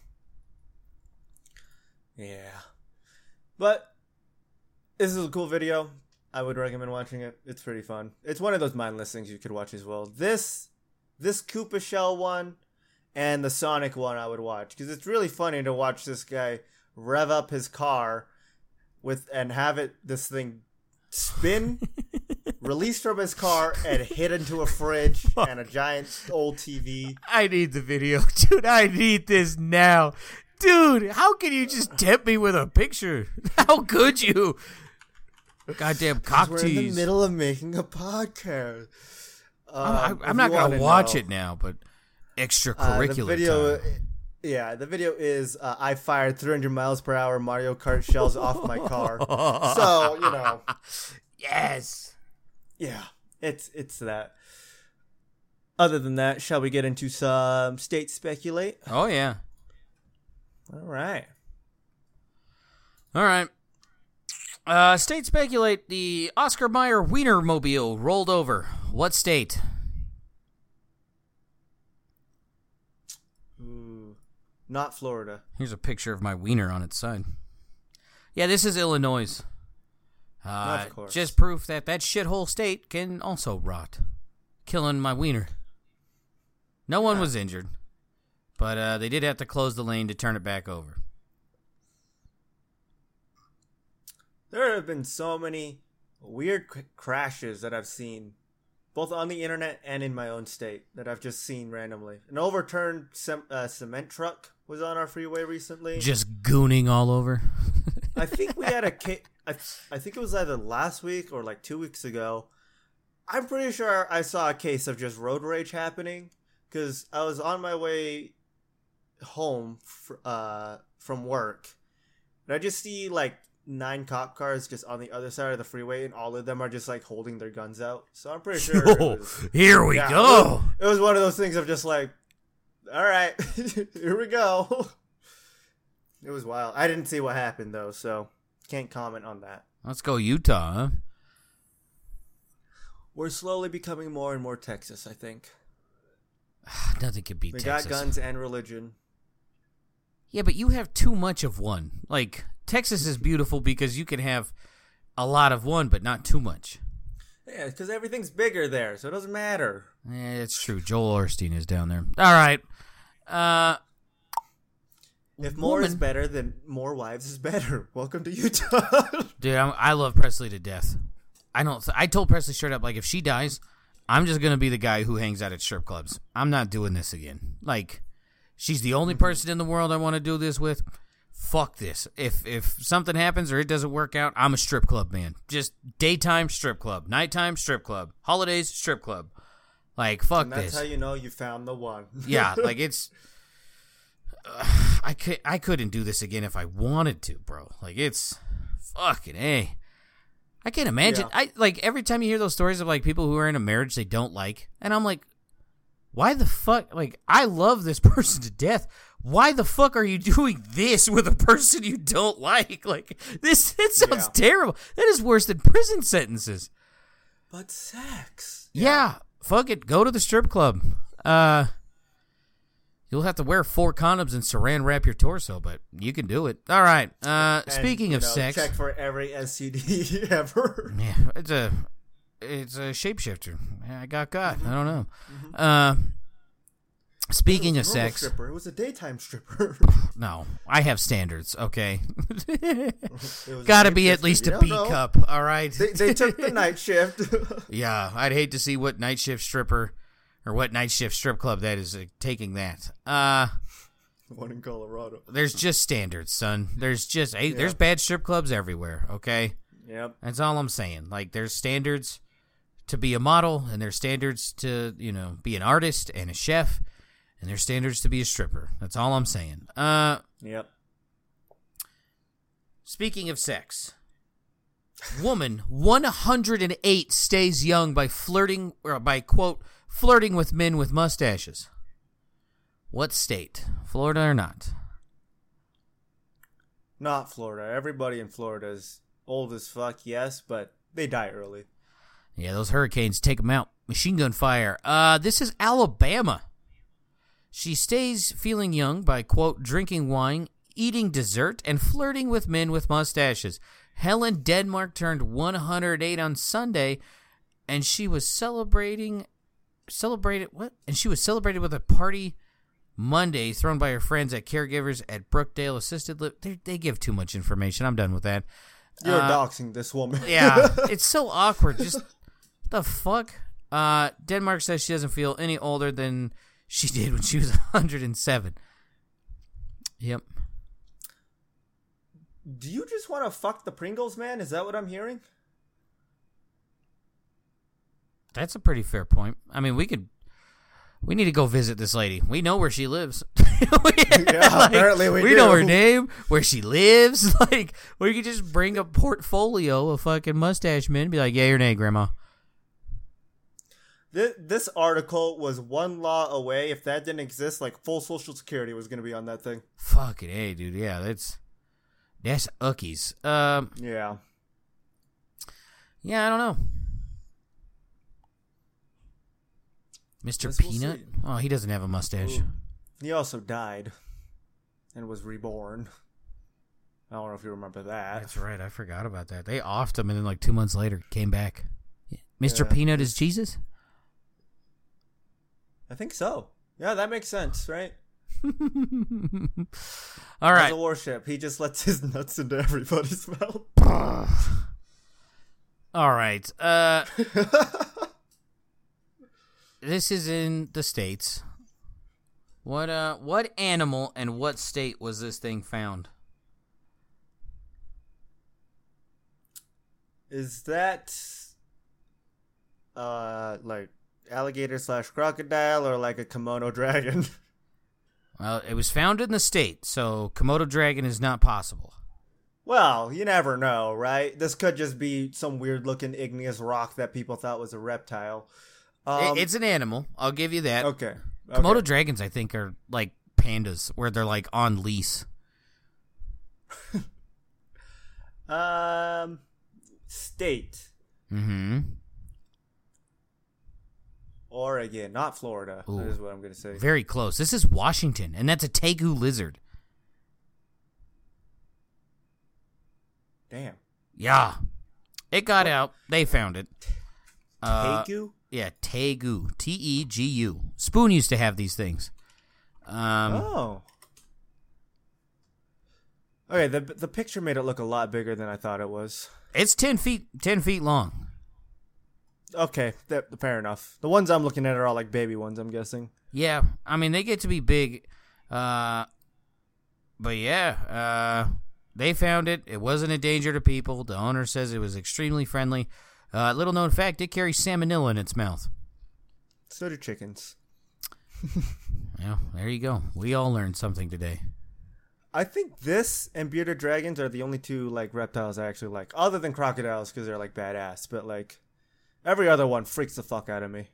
yeah. But this is a cool video. I would recommend watching it. It's pretty fun. It's one of those mindless things you could watch as well. This this Koopa Shell one. And the Sonic one I would watch because it's really funny to watch this guy rev up his car with and have it this thing spin, release from his car, and hit into a fridge and a giant old T V. I need the video, dude. I need this now, dude. How can you just tempt me with a picture? How could you? Goddamn cock We're tease. in the middle of making a podcast. Um, I'm, I'm not gonna watch know. it now, but. Extracurricular uh, the video, time. Yeah, the video is uh, I fired three hundred miles per hour Mario Kart shells off my car. So, you know. Yes. Yeah, it's it's that. Other than that, shall we get into some state speculate? Oh, yeah. All right. All right. Uh, state speculate, the Oscar Mayer Wienermobile rolled over. What state? Not Florida. Here's a picture of my wiener on its side. Yeah, this is Illinois. Uh, of course. Just proof that that shithole state can also rot. Killing my wiener. No one was injured. But uh, they did have to close the lane to turn it back over. There have been so many weird c- crashes that I've seen. Both on the internet and in my own state that I've just seen randomly. An overturned sem- uh, cement truck was on our freeway recently. Just gooning all over. I think we had a case. I, I think it was either last week or like two weeks ago. I'm pretty sure I saw a case of just road rage happening because I was on my way home fr- uh, from work. And I just see like nine cop cars just on the other side of the freeway, and all of them are just like holding their guns out. So I'm pretty sure. Oh, it was, here we yeah, go. It was, it was one of those things of just like, all right, here we go. It was wild. I didn't see what happened though, so can't comment on that. Let's go Utah, huh? We're slowly becoming more and more Texas, I think. Nothing could beat we Texas. We got guns and religion. Yeah, but you have too much of one. Like, Texas is beautiful because you can have a lot of one, but not too much. Yeah, because everything's bigger there, so it doesn't matter. Yeah, it's true. Joel Osteen is down there. All right. Uh, if more woman. is better, then more wives is better. Welcome to Utah. Dude, I'm, I love Presley to death. I don't. I told Presley straight up, like, if she dies, I'm just gonna be the guy who hangs out at strip clubs. I'm not doing this again. Like, she's the only person in the world I want to do this with. Fuck this. If if something happens or it doesn't work out, I'm a strip club man. Just daytime strip club, nighttime strip club, holidays strip club. Like, fuck and that's this. That's how you know you found the one. Yeah, like it's. Uh, I could I couldn't do this again if I wanted to, bro. Like, it's fucking A. I can't imagine. Yeah. I like every time you hear those stories of like people who are in a marriage they don't like, and I'm like, why the fuck? Like, I love this person to death. Why the fuck are you doing this with a person you don't like? Like, this, it sounds Yeah. terrible. That is worse than prison sentences. But sex. Yeah. Yeah. Fuck it. Go to the strip club. Uh, you'll have to wear four condoms and saran wrap your torso, but you can do it. All right. Uh, And, speaking you of know, sex. check for every S T D ever. Yeah, it's a, it's a shapeshifter. I got got. I don't know. Uh, speaking It of was a normal sex. stripper. It was a daytime stripper. No, I have standards, okay? It was Got to a be night at least shift. a You B don't know. cup, all right? They, they took the night shift. Yeah, I'd hate to see what night shift stripper or what night shift strip club that is uh, taking that. Uh, One in Colorado. there's just standards, son. There's just hey, Yeah. there's bad strip clubs everywhere, okay? Yep. That's all I'm saying. Like, there's standards. to be a model, and their standards to, you know, be an artist and a chef, and their standards to be a stripper. That's all I'm saying. Uh, yep. Speaking of sex, woman one hundred eight stays young by flirting, or by, quote, flirting with men with mustaches. What state? Florida or not? Not Florida. Everybody in Florida is old as fuck, yes, but they die early. Yeah, those hurricanes take them out. Machine gun fire. Uh, this is Alabama. She stays feeling young by, quote, drinking wine, eating dessert, and flirting with men with mustaches. Helen Denmark turned one hundred eight on Sunday, and she was celebrating, celebrated, what? And she was celebrated with a party Monday thrown by her friends at caregivers at Brookdale Assisted Living. They, they give too much information. I'm done with that. You're uh, doxing this woman. Yeah, it's so awkward. Just, what the fuck? Uh, Denmark says she doesn't feel any older than she did when she was one hundred seven. Yep. Do you just want to fuck the Pringles, man? Is that what I'm hearing? That's a pretty fair point. I mean, we could... We need to go visit this lady. We know where she lives. yeah, like, apparently we, we do. know her name, where she lives. Like, we could just bring a portfolio of fucking mustache men and be like, yeah, your name, Grandma. This, this article was one law away. If that didn't exist, like, full Social Security was going to be on that thing. Fucking A, dude. Yeah, that's... That's uckies. Um, yeah. Yeah, I don't know. Mister Guess we'll Peanut? see. Oh, he doesn't have a mustache. Ooh. He also died and was reborn. I don't know if you remember that. That's right. I forgot about that. They offed him, and then like two months later, came back. Mister Yeah. Peanut is Jesus? I think so. Yeah, that makes sense, right? All right. As a warship, he just lets his nuts into everybody's mouth. All right. Uh, this is in the States. What uh? What animal and what state was this thing found? Is that uh like alligator slash crocodile or like a Komodo dragon? Well, it was found in the state, so Komodo dragon is not possible. Well, you never know, right? This could just be some weird looking igneous rock that people thought was a reptile. Um, It- it's an animal. I'll give you that. okay. Komodo okay. dragons, I think, are like pandas, where they're like on lease. Um, state. Mm-hmm. Oregon, not Florida. Ooh. That is what I'm going to say. Very close. This is Washington, and that's a tegu lizard. Damn. Yeah. It got out. They found it. Uh, Tegu? Yeah, tegu. T E G U. Spoon used to have these things. Um, Oh. Okay, the the picture made it look a lot bigger than I thought it was. It's ten feet, ten feet long. Okay, that, fair enough. The ones I'm looking at are all like baby ones, I'm guessing. Yeah, I mean, they get to be big. Uh, but yeah, uh, they found it. It wasn't a danger to people. The owner says it was extremely friendly. Uh, little known fact, it carries salmonella in its mouth. So do chickens. Yeah, there you go. We all learned something today. I think this and bearded dragons are the only two like reptiles I actually like, other than crocodiles because they're like badass. But like every other one freaks the fuck out of me.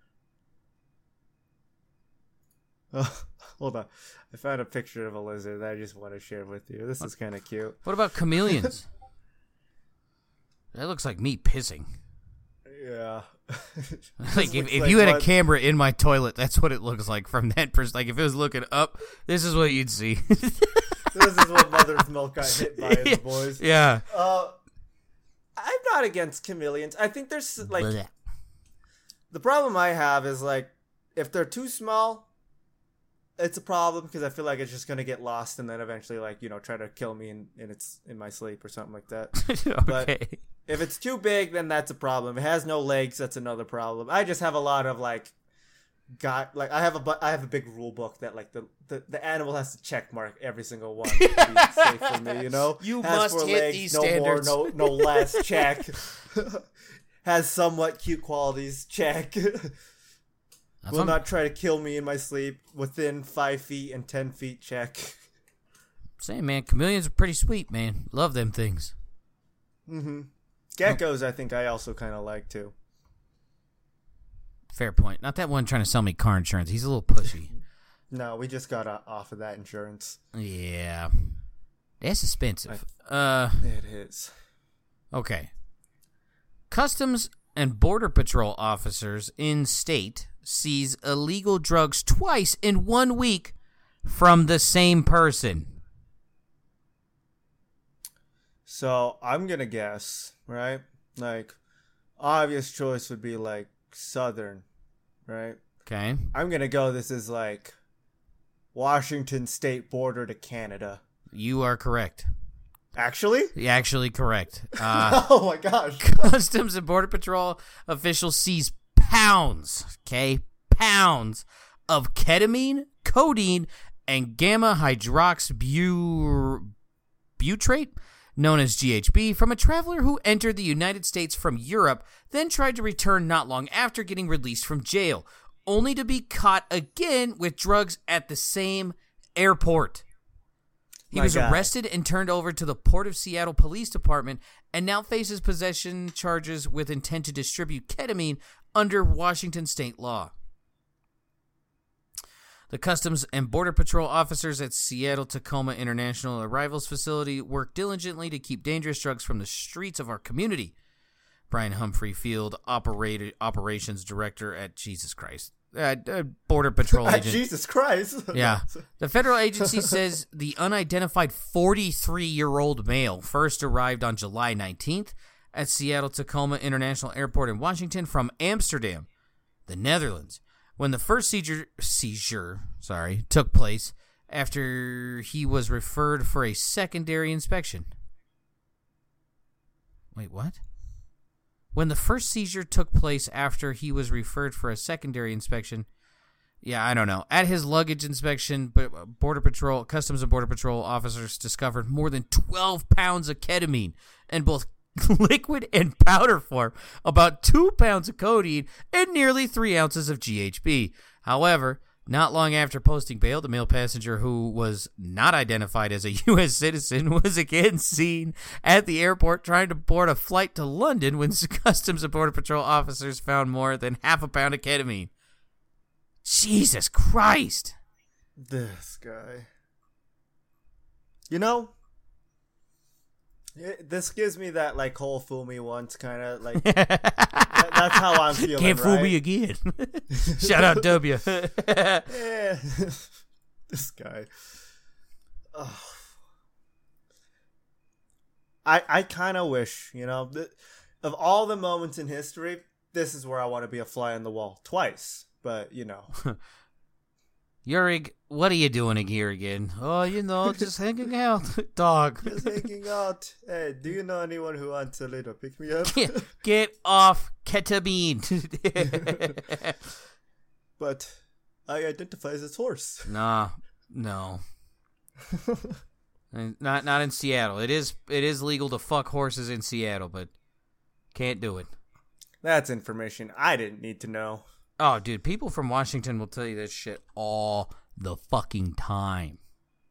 Oh, hold on, I found a picture of a lizard that I just want to share with you. This is kind of cute. What about chameleons? That looks like me pissing. Yeah. Like This if, looks if like you had a what- camera in my toilet, that's what it looks like from that person. Like if it was looking up, this is what you'd see. This is what Mother's Milk got hit by, Yeah. the boys. Yeah. Uh, I'm not against chameleons. I think there's like Blech. the problem I have is like if they're too small, it's a problem because I feel like it's just gonna get lost and then eventually like you know try to kill me in, in its in my sleep or something like that. But Okay. if it's too big, then that's a problem. It has no legs, that's another problem. I just have a lot of like got like I have a bu- I have a big rule book that like the, the, the animal has to check mark every single one to be safe for me, you know? You has must four hit legs, these no standards. more, no no less, check. has somewhat cute qualities. Check. Will not try to kill me in my sleep. Within five feet and ten feet. Check. Saying, man, chameleons are pretty sweet, man. Love them things. Mm-hmm. Geckos, I think I also kind of like too. Fair point. Not that one trying to sell me car insurance. He's a little pushy. No, we just got uh, off of that insurance. Yeah. That's expensive. I, uh, it is. Okay. Customs and Border Patrol officers in state seize illegal drugs twice in one week from the same person. So I'm going to guess, right? Like, obvious choice would be like Southern, right? Okay. I'm going to go this is like Washington state border to Canada. You are correct. Actually? You're actually correct. Uh, oh my gosh. Customs and Border Patrol officials seize pounds, okay, pounds of ketamine, codeine, and gamma hydroxybutyrate, known as G H B, from a traveler who entered the United States from Europe, then tried to return not long after getting released from jail, only to be caught again with drugs at the same airport. He My was God. arrested and turned over to the Port of Seattle Police Department and now faces possession charges with intent to distribute ketamine under Washington state law. The Customs and Border Patrol officers at Seattle-Tacoma International Arrivals Facility work diligently to keep dangerous drugs from the streets of our community. Brian Humphrey, Field Operati- Operations Director at Jesus Christ. Uh, uh, Border Patrol agent. Jesus Christ. Yeah. The federal agency says the unidentified forty-three-year-old male first arrived on July nineteenth at Seattle-Tacoma International Airport in Washington from Amsterdam, the Netherlands, when the first seizure, seizure sorry, took place after he was referred for a secondary inspection. Wait, what? When the first seizure took place after he was referred for a secondary inspection, yeah, I don't know. At his luggage inspection, Border Patrol, Customs and Border Patrol officers discovered more than twelve pounds of ketamine in both liquid and powder form, about two pounds of codeine, and nearly three ounces of G H B. However, not long after posting bail, the male passenger, who was not identified as a U S citizen, was again seen at the airport trying to board a flight to London when Customs and Border Patrol officers found more than half a pound of ketamine. Jesus Christ. This guy. You know, it, this gives me that, like, whole fool me once kind of, like, that, that's how I'm feeling, Can't fool right? me again. Shout out W. Yeah. This guy. Oh. I I kind of wish, you know, th- of all the moments in history, this is where I want to be a fly on the wall. Twice. But, you know. Yurig, what are you doing here again? Oh, you know, just hanging out. Dog. Just hanging out. Hey, do you know anyone who wants a little pick me up? Get, get off ketamine. But I identify as a horse. Nah, no. not not in Seattle. It is it is legal to fuck horses in Seattle, but can't do it. That's information I didn't need to know. Oh, dude, people from Washington will tell you this shit all the fucking time.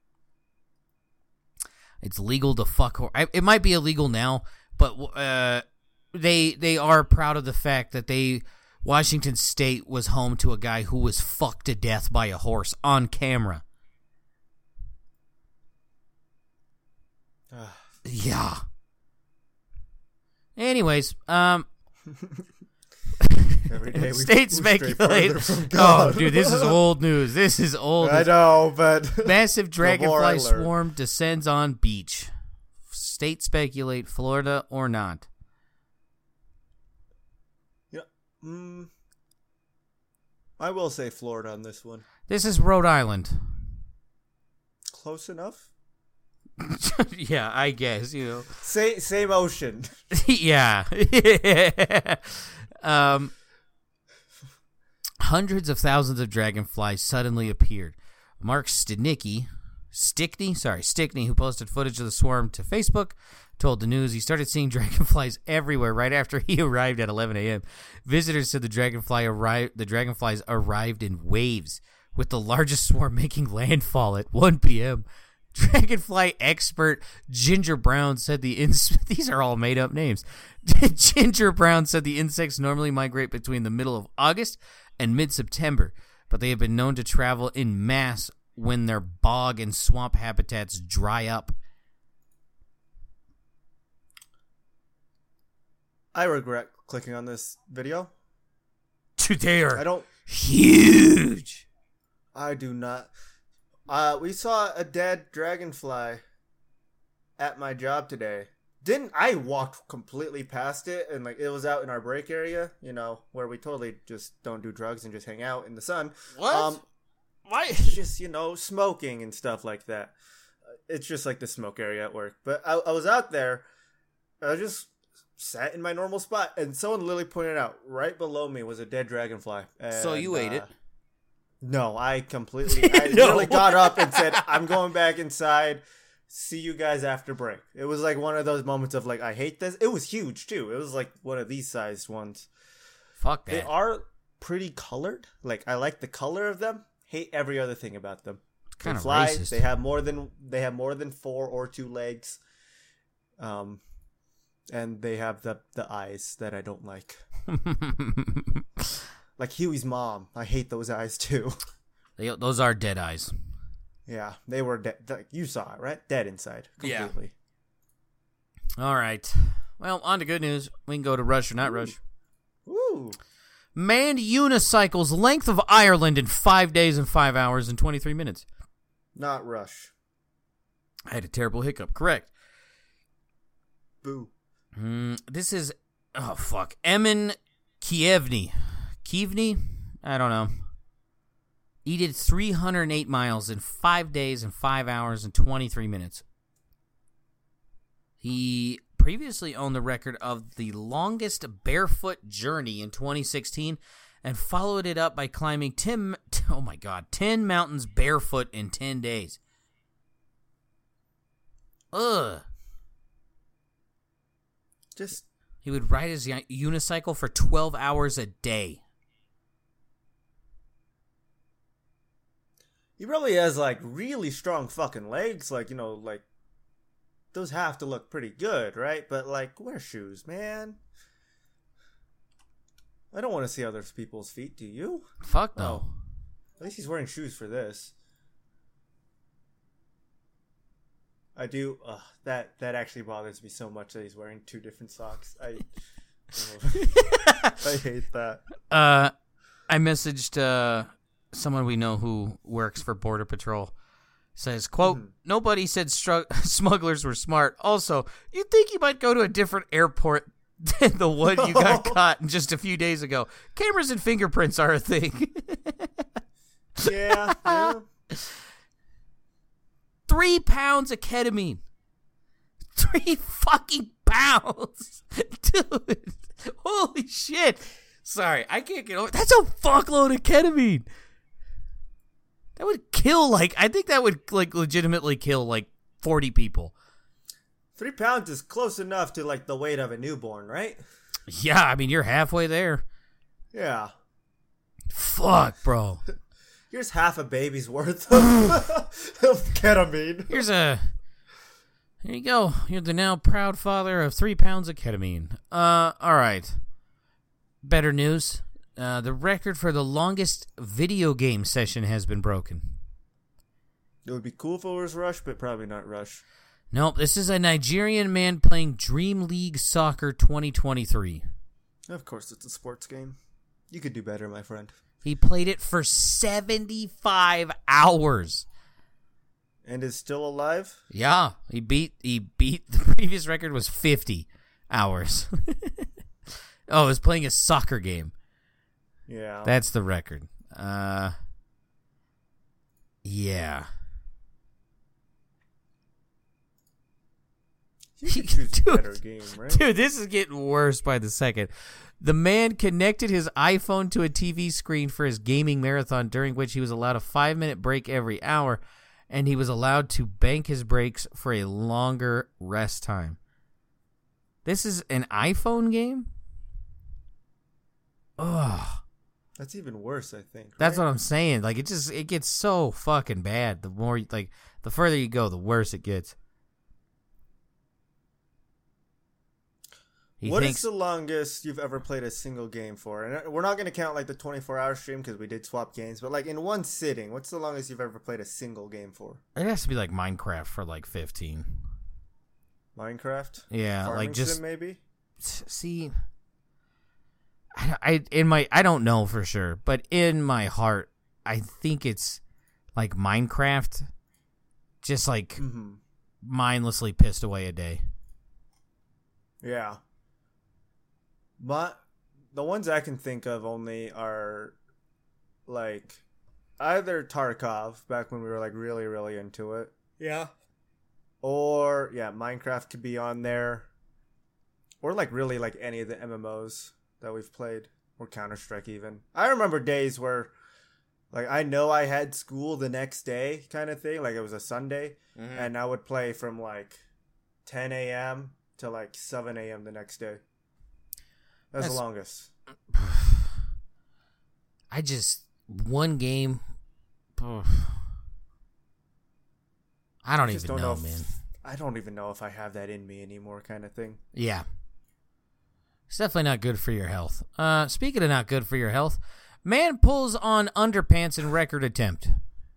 It's legal to fuck horse. It might be illegal now, but uh, they they are proud of the fact that they Washington State was home to a guy who was fucked to death by a horse on camera. Yeah. Anyways, um. Every day we State speculate. Oh, dude, this is old news. This is old. I know, but Massive dragonfly learn. swarm descends on beach. State speculate, Florida or not. Yeah, mm, I will say Florida on this one. This is Rhode Island. Close enough. Yeah, I guess, you know. Same same ocean. Yeah. um. Hundreds of thousands of dragonflies suddenly appeared. Mark Stanicki, Stickney, sorry, Stickney, who posted footage of the swarm to Facebook, told the news he started seeing dragonflies everywhere right after he arrived at eleven a.m. Visitors said the dragonfly arrived. The dragonflies arrived in waves, with the largest swarm making landfall at one p.m. Dragonfly expert Ginger Brown said the ins- these are all made up names. Ginger Brown said the insects normally migrate between the middle of August and mid-September, but they have been known to travel in mass when their bog and swamp habitats dry up. I regret clicking on this video. They are I don't. huge. I do not. Uh, we saw a dead dragonfly at my job today. Didn't I walked completely past it, and like it was out in our break area, you know, where we totally just don't do drugs and just hang out in the sun. What? Um, Why? It's just, you know, smoking and stuff like that. It's just like the smoke area at work. But I, I was out there. I just sat in my normal spot, and someone literally pointed out right below me was a dead dragonfly. And, So you ate uh, it? No, I completely. I No. literally got up and said, "I'm going back inside. See you guys after break." It was like one of those moments of like, I hate this. It was huge too. It was like one of these sized ones. Fuck that. They are pretty colored. Like I like the color of them. Hate every other thing about them. It's kind They of fly. racist. They have more than they have more than four or two legs. Um, and they have the the eyes that I don't like. Like Huey's mom. I hate those eyes too. They, those are dead eyes. Yeah, they were dead. Like, you saw it, right? Dead inside. Completely. Yeah. All right. Well, on to good news. We can go to Rush or not Rush. Woo! Manned unicycles length of Ireland in five days and five hours and twenty-three minutes. Not Rush. I had a terrible hiccup. Correct. Boo. Mm, this is, oh, fuck. Emin Kievny. Kievny? I don't know. He did three hundred eight miles in five days and five hours and twenty-three minutes. He previously owned the record of the longest barefoot journey in twenty sixteen and followed it up by climbing ten, oh my God, ten mountains barefoot in ten days. Ugh. Just He would ride his unicycle for twelve hours a day. he probably has like really strong fucking legs. Like, you know, like those have to look pretty good, right? But like, wear shoes, man. I don't want to see other people's feet. Do you? Fuck no. Oh. At least he's wearing shoes for this. I do. Uh, that that actually bothers me so much that he's wearing two different socks. I I hate that. Uh, I messaged uh, someone we know who works for Border Patrol. Says, quote, mm-hmm. Nobody said stru- smugglers were smart. Also, you think you might go to a different airport than the one you got caught in just a few days ago. Cameras and fingerprints are a thing. yeah, yeah. Three pounds of ketamine. Three fucking pounds. Dude. Holy shit. Sorry, I can't get over. That's a fuckload of ketamine. That would kill, like, I think that would, like, legitimately kill, like, forty people. Three pounds is close enough to, like, the weight of a newborn, right? Yeah, I mean, you're halfway there. Yeah. Fuck, bro. Here's half a baby's worth of, of ketamine. Here's a... Here you go. You're the now proud father of three pounds of ketamine. Uh, all right. Better news. Uh, the record for the longest video game session has been broken. It would be cool if it was Rush, but probably not Rush. Nope, this is a Nigerian man playing Dream League Soccer twenty twenty-three. Of course, it's a sports game. You could do better, my friend. He played it for seventy-five hours. And is still alive? Yeah, he beat he beat the previous record was fifty hours. Oh, he was playing a soccer game. Yeah. That's the record. Uh, yeah. You could choose dude, a better game, right? Dude, this is getting worse by the second. The man connected his iPhone to a T V screen for his gaming marathon, during which he was allowed a five-minute break every hour, and he was allowed to bank his brakes for a longer rest time. This is an iPhone game? Ugh. That's even worse, I think. Right? That's what I'm saying. Like, it just, it gets so fucking bad. The more, like, the further you go, the worse it gets. He what thinks, is the longest you've ever played a single game for? And we're not going to count like the twenty-four hour stream because we did swap games, but like in one sitting, what's the longest you've ever played a single game for? It has to be like Minecraft for like fifteen. Minecraft? Yeah, Farming like just Sim, maybe. See, I, I in my I don't know for sure, but in my heart, I think it's like Minecraft, just like mm-hmm. mindlessly pissed away a day. Yeah. But the ones I can think of only are like either Tarkov back when we were like really, really into it. Yeah. Or yeah, Minecraft could be on there. Or like really like any of the M M Os that we've played. Or Counter-Strike even. I remember days where like I know I had school the next day kind of thing. Like it was a Sunday. Mm-hmm. And I would play from like ten a.m. to like seven a.m. the next day. That's, That's the longest. I just one game. Oh, I don't I even don't know, know if, man. I don't even know if I have that in me anymore, kind of thing. Yeah, it's definitely not good for your health. Uh, speaking of not good for your health, man pulls on underpants in record attempt.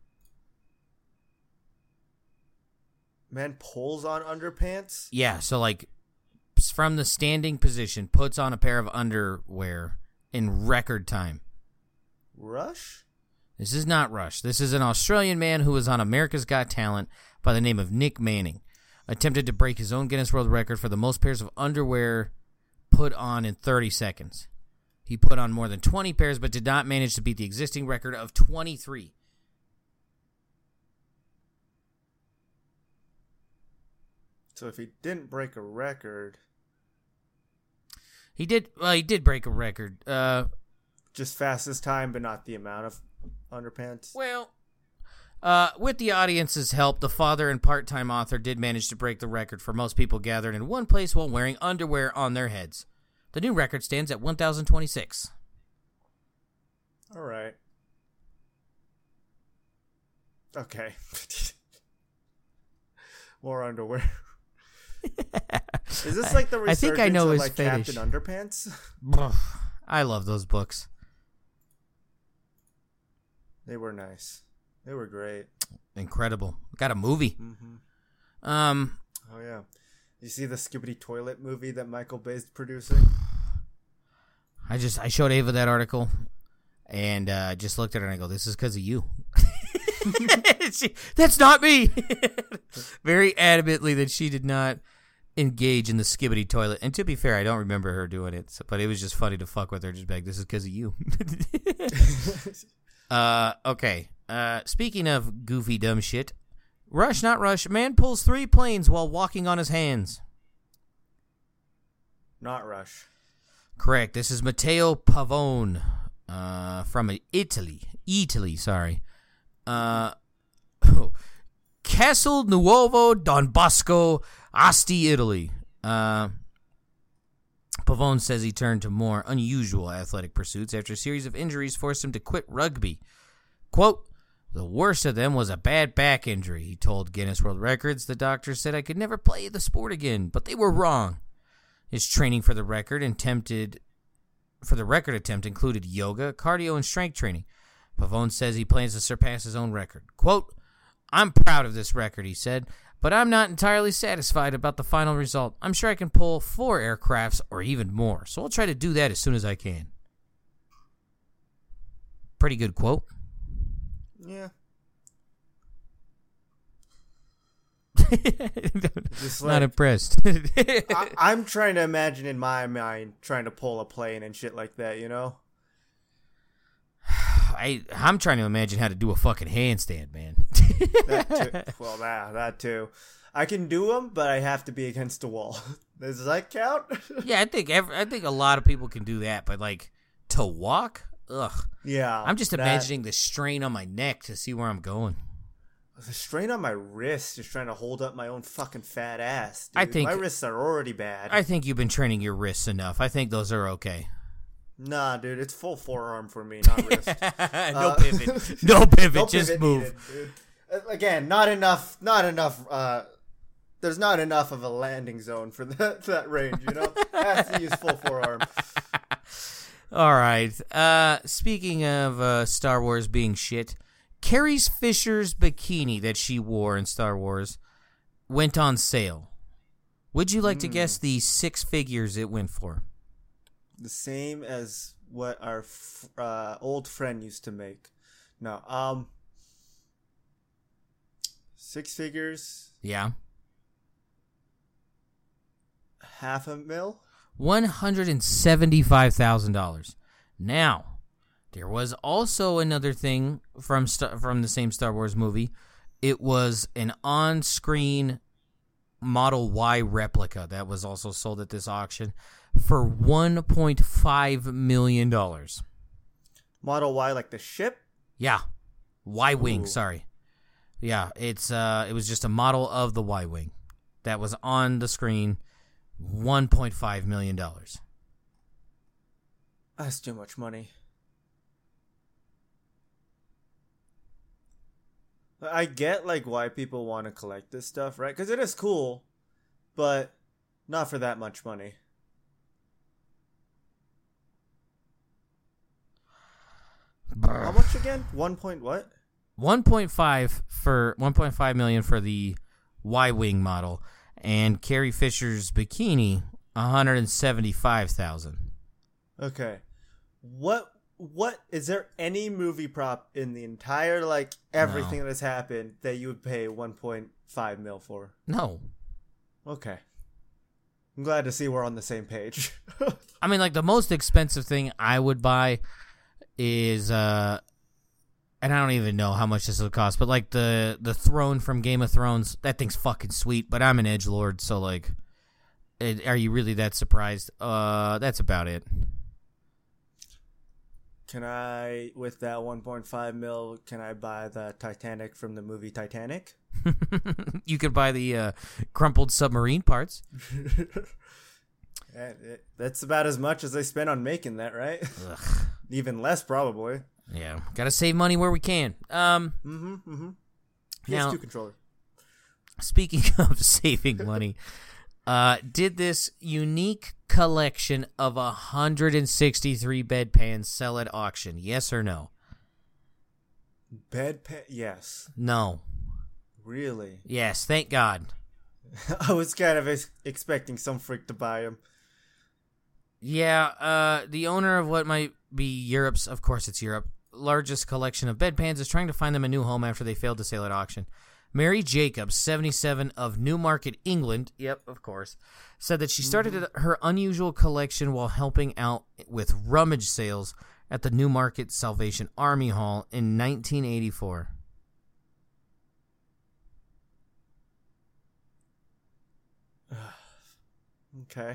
Man pulls on underpants? Yeah, so like from the standing position, puts on a pair of underwear in record time. Rush? This is not Rush. This is an Australian man who was on America's Got Talent by the name of Nick Manning. Attempted to break his own Guinness World Record for the most pairs of underwear put on in thirty seconds. He put on more than twenty pairs, but did not manage to beat the existing record of twenty-three. So if he didn't break a record... He did, well, he did break a record. Uh, Just fastest time, but not the amount of underpants? Well, uh, with the audience's help, the father and part-time author did manage to break the record for most people gathered in one place while wearing underwear on their heads. The new record stands at one thousand twenty-six. All right. Okay. More underwear. Is this like the resurgence I think I know of his like fetish. Captain Underpants? I love those books. They were nice. They were great. Incredible. Got a movie. Mm-hmm. Um. Oh yeah. You see the Skibidi Toilet movie that Michael Bay's producing? I just I showed Ava that article, and uh, just looked at her and I go, "This is because of you." she, that's not me. Very adamantly that she did not engage in the Skibidi Toilet. And to be fair, I don't remember her doing it, so, but it was just funny to fuck with her. Just like, this is because of you. uh, okay. Uh, speaking of goofy dumb shit, Rush, not Rush. Man pulls three planes while walking on his hands. Not Rush. Correct. This is Matteo Pavone uh, from Italy. Italy, sorry. Uh, Castel Nuovo Don Bosco, Asti, Italy. Uh, Pavone says he turned to more unusual athletic pursuits after a series of injuries forced him to quit rugby. Quote, the worst of them was a bad back injury, he told Guinness World Records. The doctor said I could never play the sport again, but they were wrong. His training for the record attempted for the record attempt included yoga, cardio, and strength training. Pavone says he plans to surpass his own record. Quote, I'm proud of this record, he said, but I'm not entirely satisfied about the final result. I'm sure I can pull four aircrafts or even more, so I'll try to do that as soon as I can. Pretty good quote. Yeah. Just like, not impressed. I, I'm trying to imagine in my mind trying to pull a plane and shit like that, you know? I, I'm trying to imagine how to do a fucking handstand, man. that too. Well, that, that too. I can do them, but I have to be against a wall. Does that count? Yeah, I think every, I think a lot of people can do that, but like to walk, ugh. Yeah. I'm just that, imagining the strain on my neck to see where I'm going. The strain on my wrist just trying to hold up my own fucking fat ass. Dude. I think my wrists are already bad. I think you've been training your wrists enough. I think those are okay. Nah, dude, it's full forearm for me, not wrist. no uh, pivot. No pivot. no just pivot move. Needed, dude. Again, not enough. Not enough. Uh, there's not enough of a landing zone for that that range. You know, has to use full forearm. All right. Uh, speaking of uh, Star Wars being shit, Carrie Fisher's bikini that she wore in Star Wars went on sale. Would you like mm. to guess the six figures it went for? The same as what our f- uh, old friend used to make. No, um, six figures. Yeah. Half a mil. One hundred and seventy-five thousand dollars. Now, there was also another thing from Star- from the same Star Wars movie. It was an on-screen Model Y replica that was also sold at this auction for one point five million dollars. Model Y, like the ship? Yeah. Y-Wing, Ooh. sorry. Yeah, it's uh, it was just a model of the Y-Wing that was on the screen, one point five million dollars. That's too much money. I get, like, why people want to collect this stuff, right? Because it is cool, but not for that much money. How much again? One point what? One point five for one point five million for the Y-Wing model, and Carrie Fisher's bikini, one hundred and seventy-five thousand. Okay, what what is there any movie prop in the entire like everything No. that has happened that you would pay one point five mil for? No, Okay, I'm glad to see we're on the same page. I mean, like, the most expensive thing I would buy is uh and I don't even know how much this will cost, but like the the throne from Game of Thrones. That thing's fucking sweet, but I'm an edgelord, so like, it, are you really that surprised? Uh that's about it. Can I, with that one point five mil, can I buy the Titanic from the movie Titanic? You could buy the uh, crumpled submarine parts. Yeah, it- That's about as much as they spent on making that, right? Ugh. Even less, probably. Yeah, gotta save money where we can. Um, Mm-hmm, mm-hmm. Now- P S two controller. speaking of saving money, uh, did this unique collection of one hundred sixty-three bedpans sell at auction? Yes or no? Bed pa- yes. No. Really? Yes, thank God. I was kind of ex- expecting some freak to buy them. Yeah, uh, the owner of what might be Europe's, of course it's Europe, largest collection of bedpans is trying to find them a new home after they failed to sell at auction. Mary Jacobs, seventy-seven, of Newmarket, England, yep, of course, said that she started mm-hmm. her unusual collection while helping out with rummage sales at the Newmarket Salvation Army Hall in nineteen eighty-four. Okay.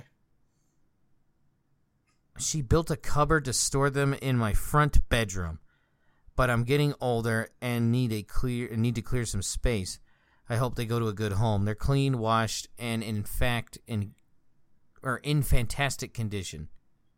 She built a cupboard to store them in my front bedroom, but I'm getting older and need a clear need to clear some space. I hope they go to a good home. They're clean, washed, and in fact in or in fantastic condition.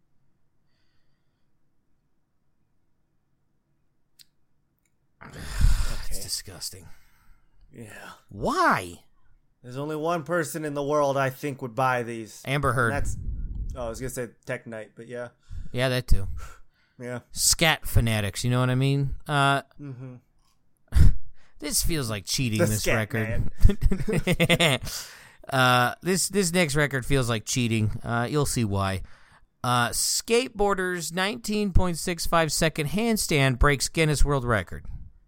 It's disgusting. Yeah. Why? There's only one person in the world I think would buy these. Amber Heard. And that's. Oh, I was gonna say Tech Knight, but yeah. Yeah, that too. Yeah. Scat fanatics, you know what I mean? Uh, Mm-hmm. this feels like cheating. The This scat record. uh, this this next record feels like cheating. Uh, you'll see why. Uh, skateboarder's nineteen point six five second handstand breaks Guinness World Record.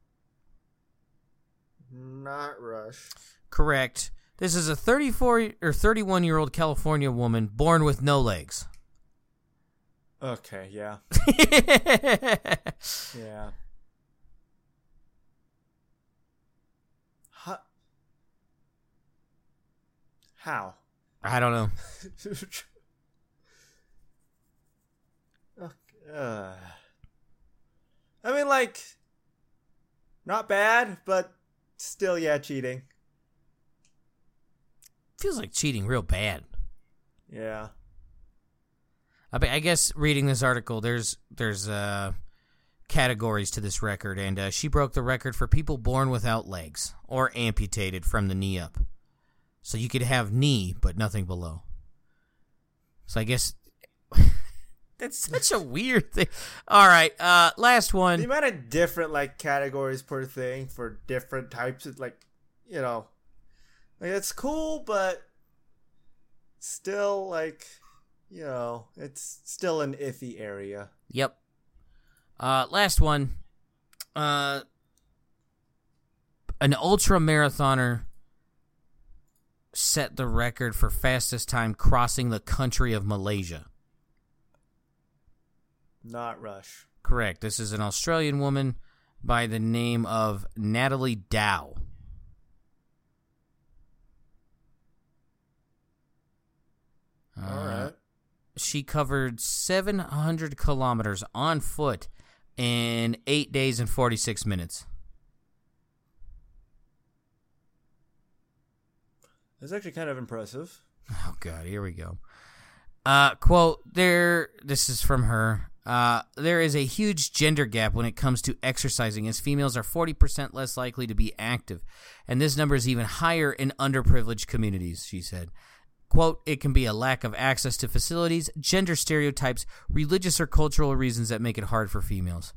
Not Rush. Correct. This is a thirty-four or thirty-one year old California woman born with no legs. Okay, yeah. Yeah. How? How? I don't know. uh, I mean, like, not bad, but still, yeah, cheating. Feels like cheating real bad. Yeah. I, I guess reading this article, there's there's uh, categories to this record, and uh, she broke the record for people born without legs or amputated from the knee up. So you could have knee, but nothing below. So I guess that's such a weird thing. All right, uh, last one. The amount of different like categories per thing for different types of like, you know, like it's cool, but still like, you know, it's still an iffy area. Yep. Uh, last one. Uh, an ultra marathoner set the record for fastest time crossing the country of Malaysia. Not Rush. Correct. This is an Australian woman by the name of Natalie Dow. All right. Uh, she covered seven hundred kilometers on foot in eight days and forty-six minutes. That's actually kind of impressive. Oh, God, here we go. Uh, quote, there, this is from her. Uh, there is a huge gender gap when it comes to exercising, as females are forty percent less likely to be active. And this number is even higher in underprivileged communities, she said. Quote, it can be a lack of access to facilities, gender stereotypes, religious or cultural reasons that make it hard for females.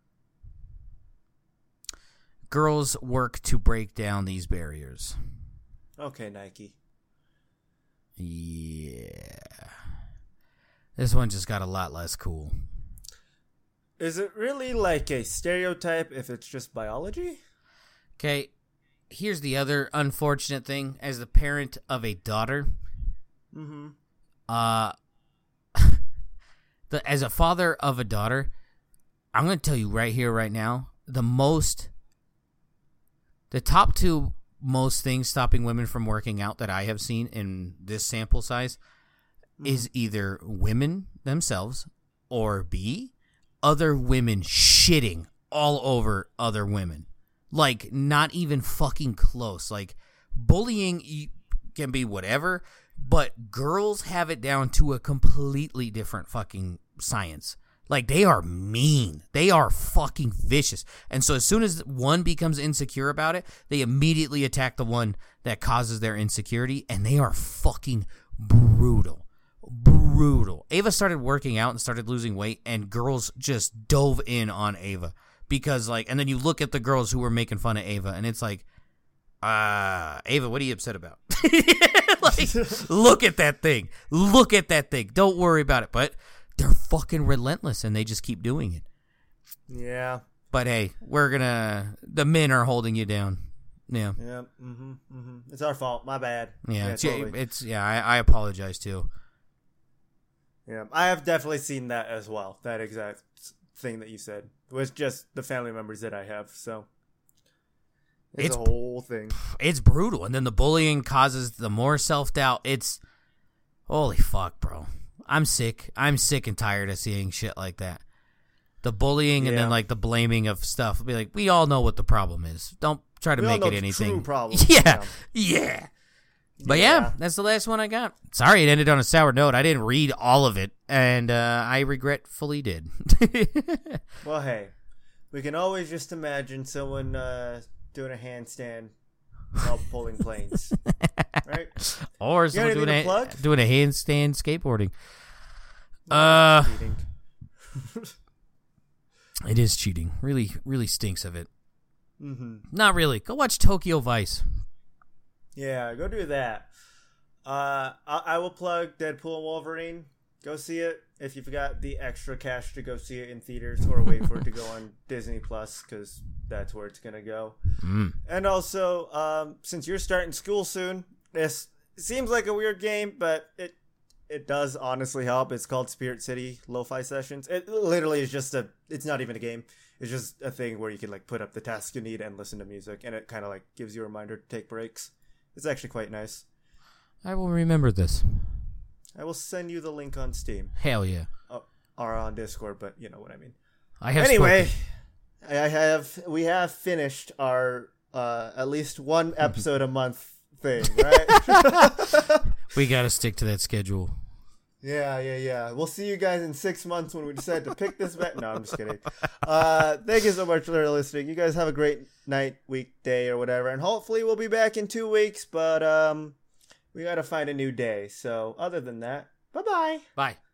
Girls work to break down these barriers. Okay, Nike. Yeah. This one just got a lot less cool. Is it really like a stereotype if it's just biology? Okay, here's the other unfortunate thing. As the parent of a daughter, mm-hmm. uh, the as a father of a daughter, I'm going to tell you right here, right now, the most, the top two most things stopping women from working out that I have seen in this sample size mm. is either women themselves or B, other women shitting all over other women. Like, not even fucking close. Like, bullying can be whatever, but girls have it down to a completely different fucking science. Like, they are mean. They are fucking vicious. And so as soon as one becomes insecure about it, they immediately attack the one that causes their insecurity, and they are fucking brutal. Brutal. Ava started working out and started losing weight, and girls just dove in on Ava. Because, like, and then you look at the girls who were making fun of Ava, and it's like, uh, Ava, what are you upset about? Like, look at that thing. Look at that thing. Don't worry about it. But they're fucking relentless, and they just keep doing it. Yeah. But hey, we're gonna. The men are holding you down. Yeah. Yeah. Mm-hmm. Mm-hmm. It's our fault. My bad. Yeah. Yeah. It's. Totally. it's yeah. I, I apologize too. Yeah. I have definitely seen that as well. That exact thing that you said was just the family members that I have. So it's, it's a whole thing. It's brutal, and then the bullying causes the more self doubt. It's holy fuck, bro. I'm sick. I'm sick and tired of seeing shit like that. The bullying and yeah. then like the blaming of stuff. It'll be like, we all know what the problem is. Don't try to we make all it know anything. True problem. Yeah, yeah, yeah. But yeah. yeah, that's the last one I got. Sorry, it ended on a sour note. I didn't read all of it, and uh, I regretfully did. Well, hey, we can always just imagine someone uh, doing a handstand while pulling planes, right? Or you someone doing a, a doing a handstand skateboarding. Uh, it is cheating. Really, really stinks of it. Mm-hmm. Not really. Go watch Tokyo Vice. Yeah, go do that. Uh, I, I will plug Deadpool and Wolverine. Go see it if you've got the extra cash to go see it in theaters, or wait for it to go on Disney Plus, because that's where it's gonna go. Mm. And also, um, since you're starting school soon, this seems like a weird game, but it it does honestly help. It's called Spirit City Lo-Fi Sessions. It literally is just a. It's not even a game. It's just a thing where you can like put up the tasks you need and listen to music, and it kind of like gives you a reminder to take breaks. It's actually quite nice. I will remember this. I will send you the link on Steam. Hell yeah. Oh, or on Discord, but you know what I mean. I have anyway, spoken. I have we have finished our uh, at least one episode a month thing, right? We got to stick to that schedule. Yeah, yeah, yeah. We'll see you guys in six months when we decide to pick this bet. No, I'm just kidding. Uh, thank you so much for listening. You guys have a great night, week, day, or whatever. And hopefully we'll be back in two weeks, but um, we got to find a new day. So other than that, bye-bye. Bye.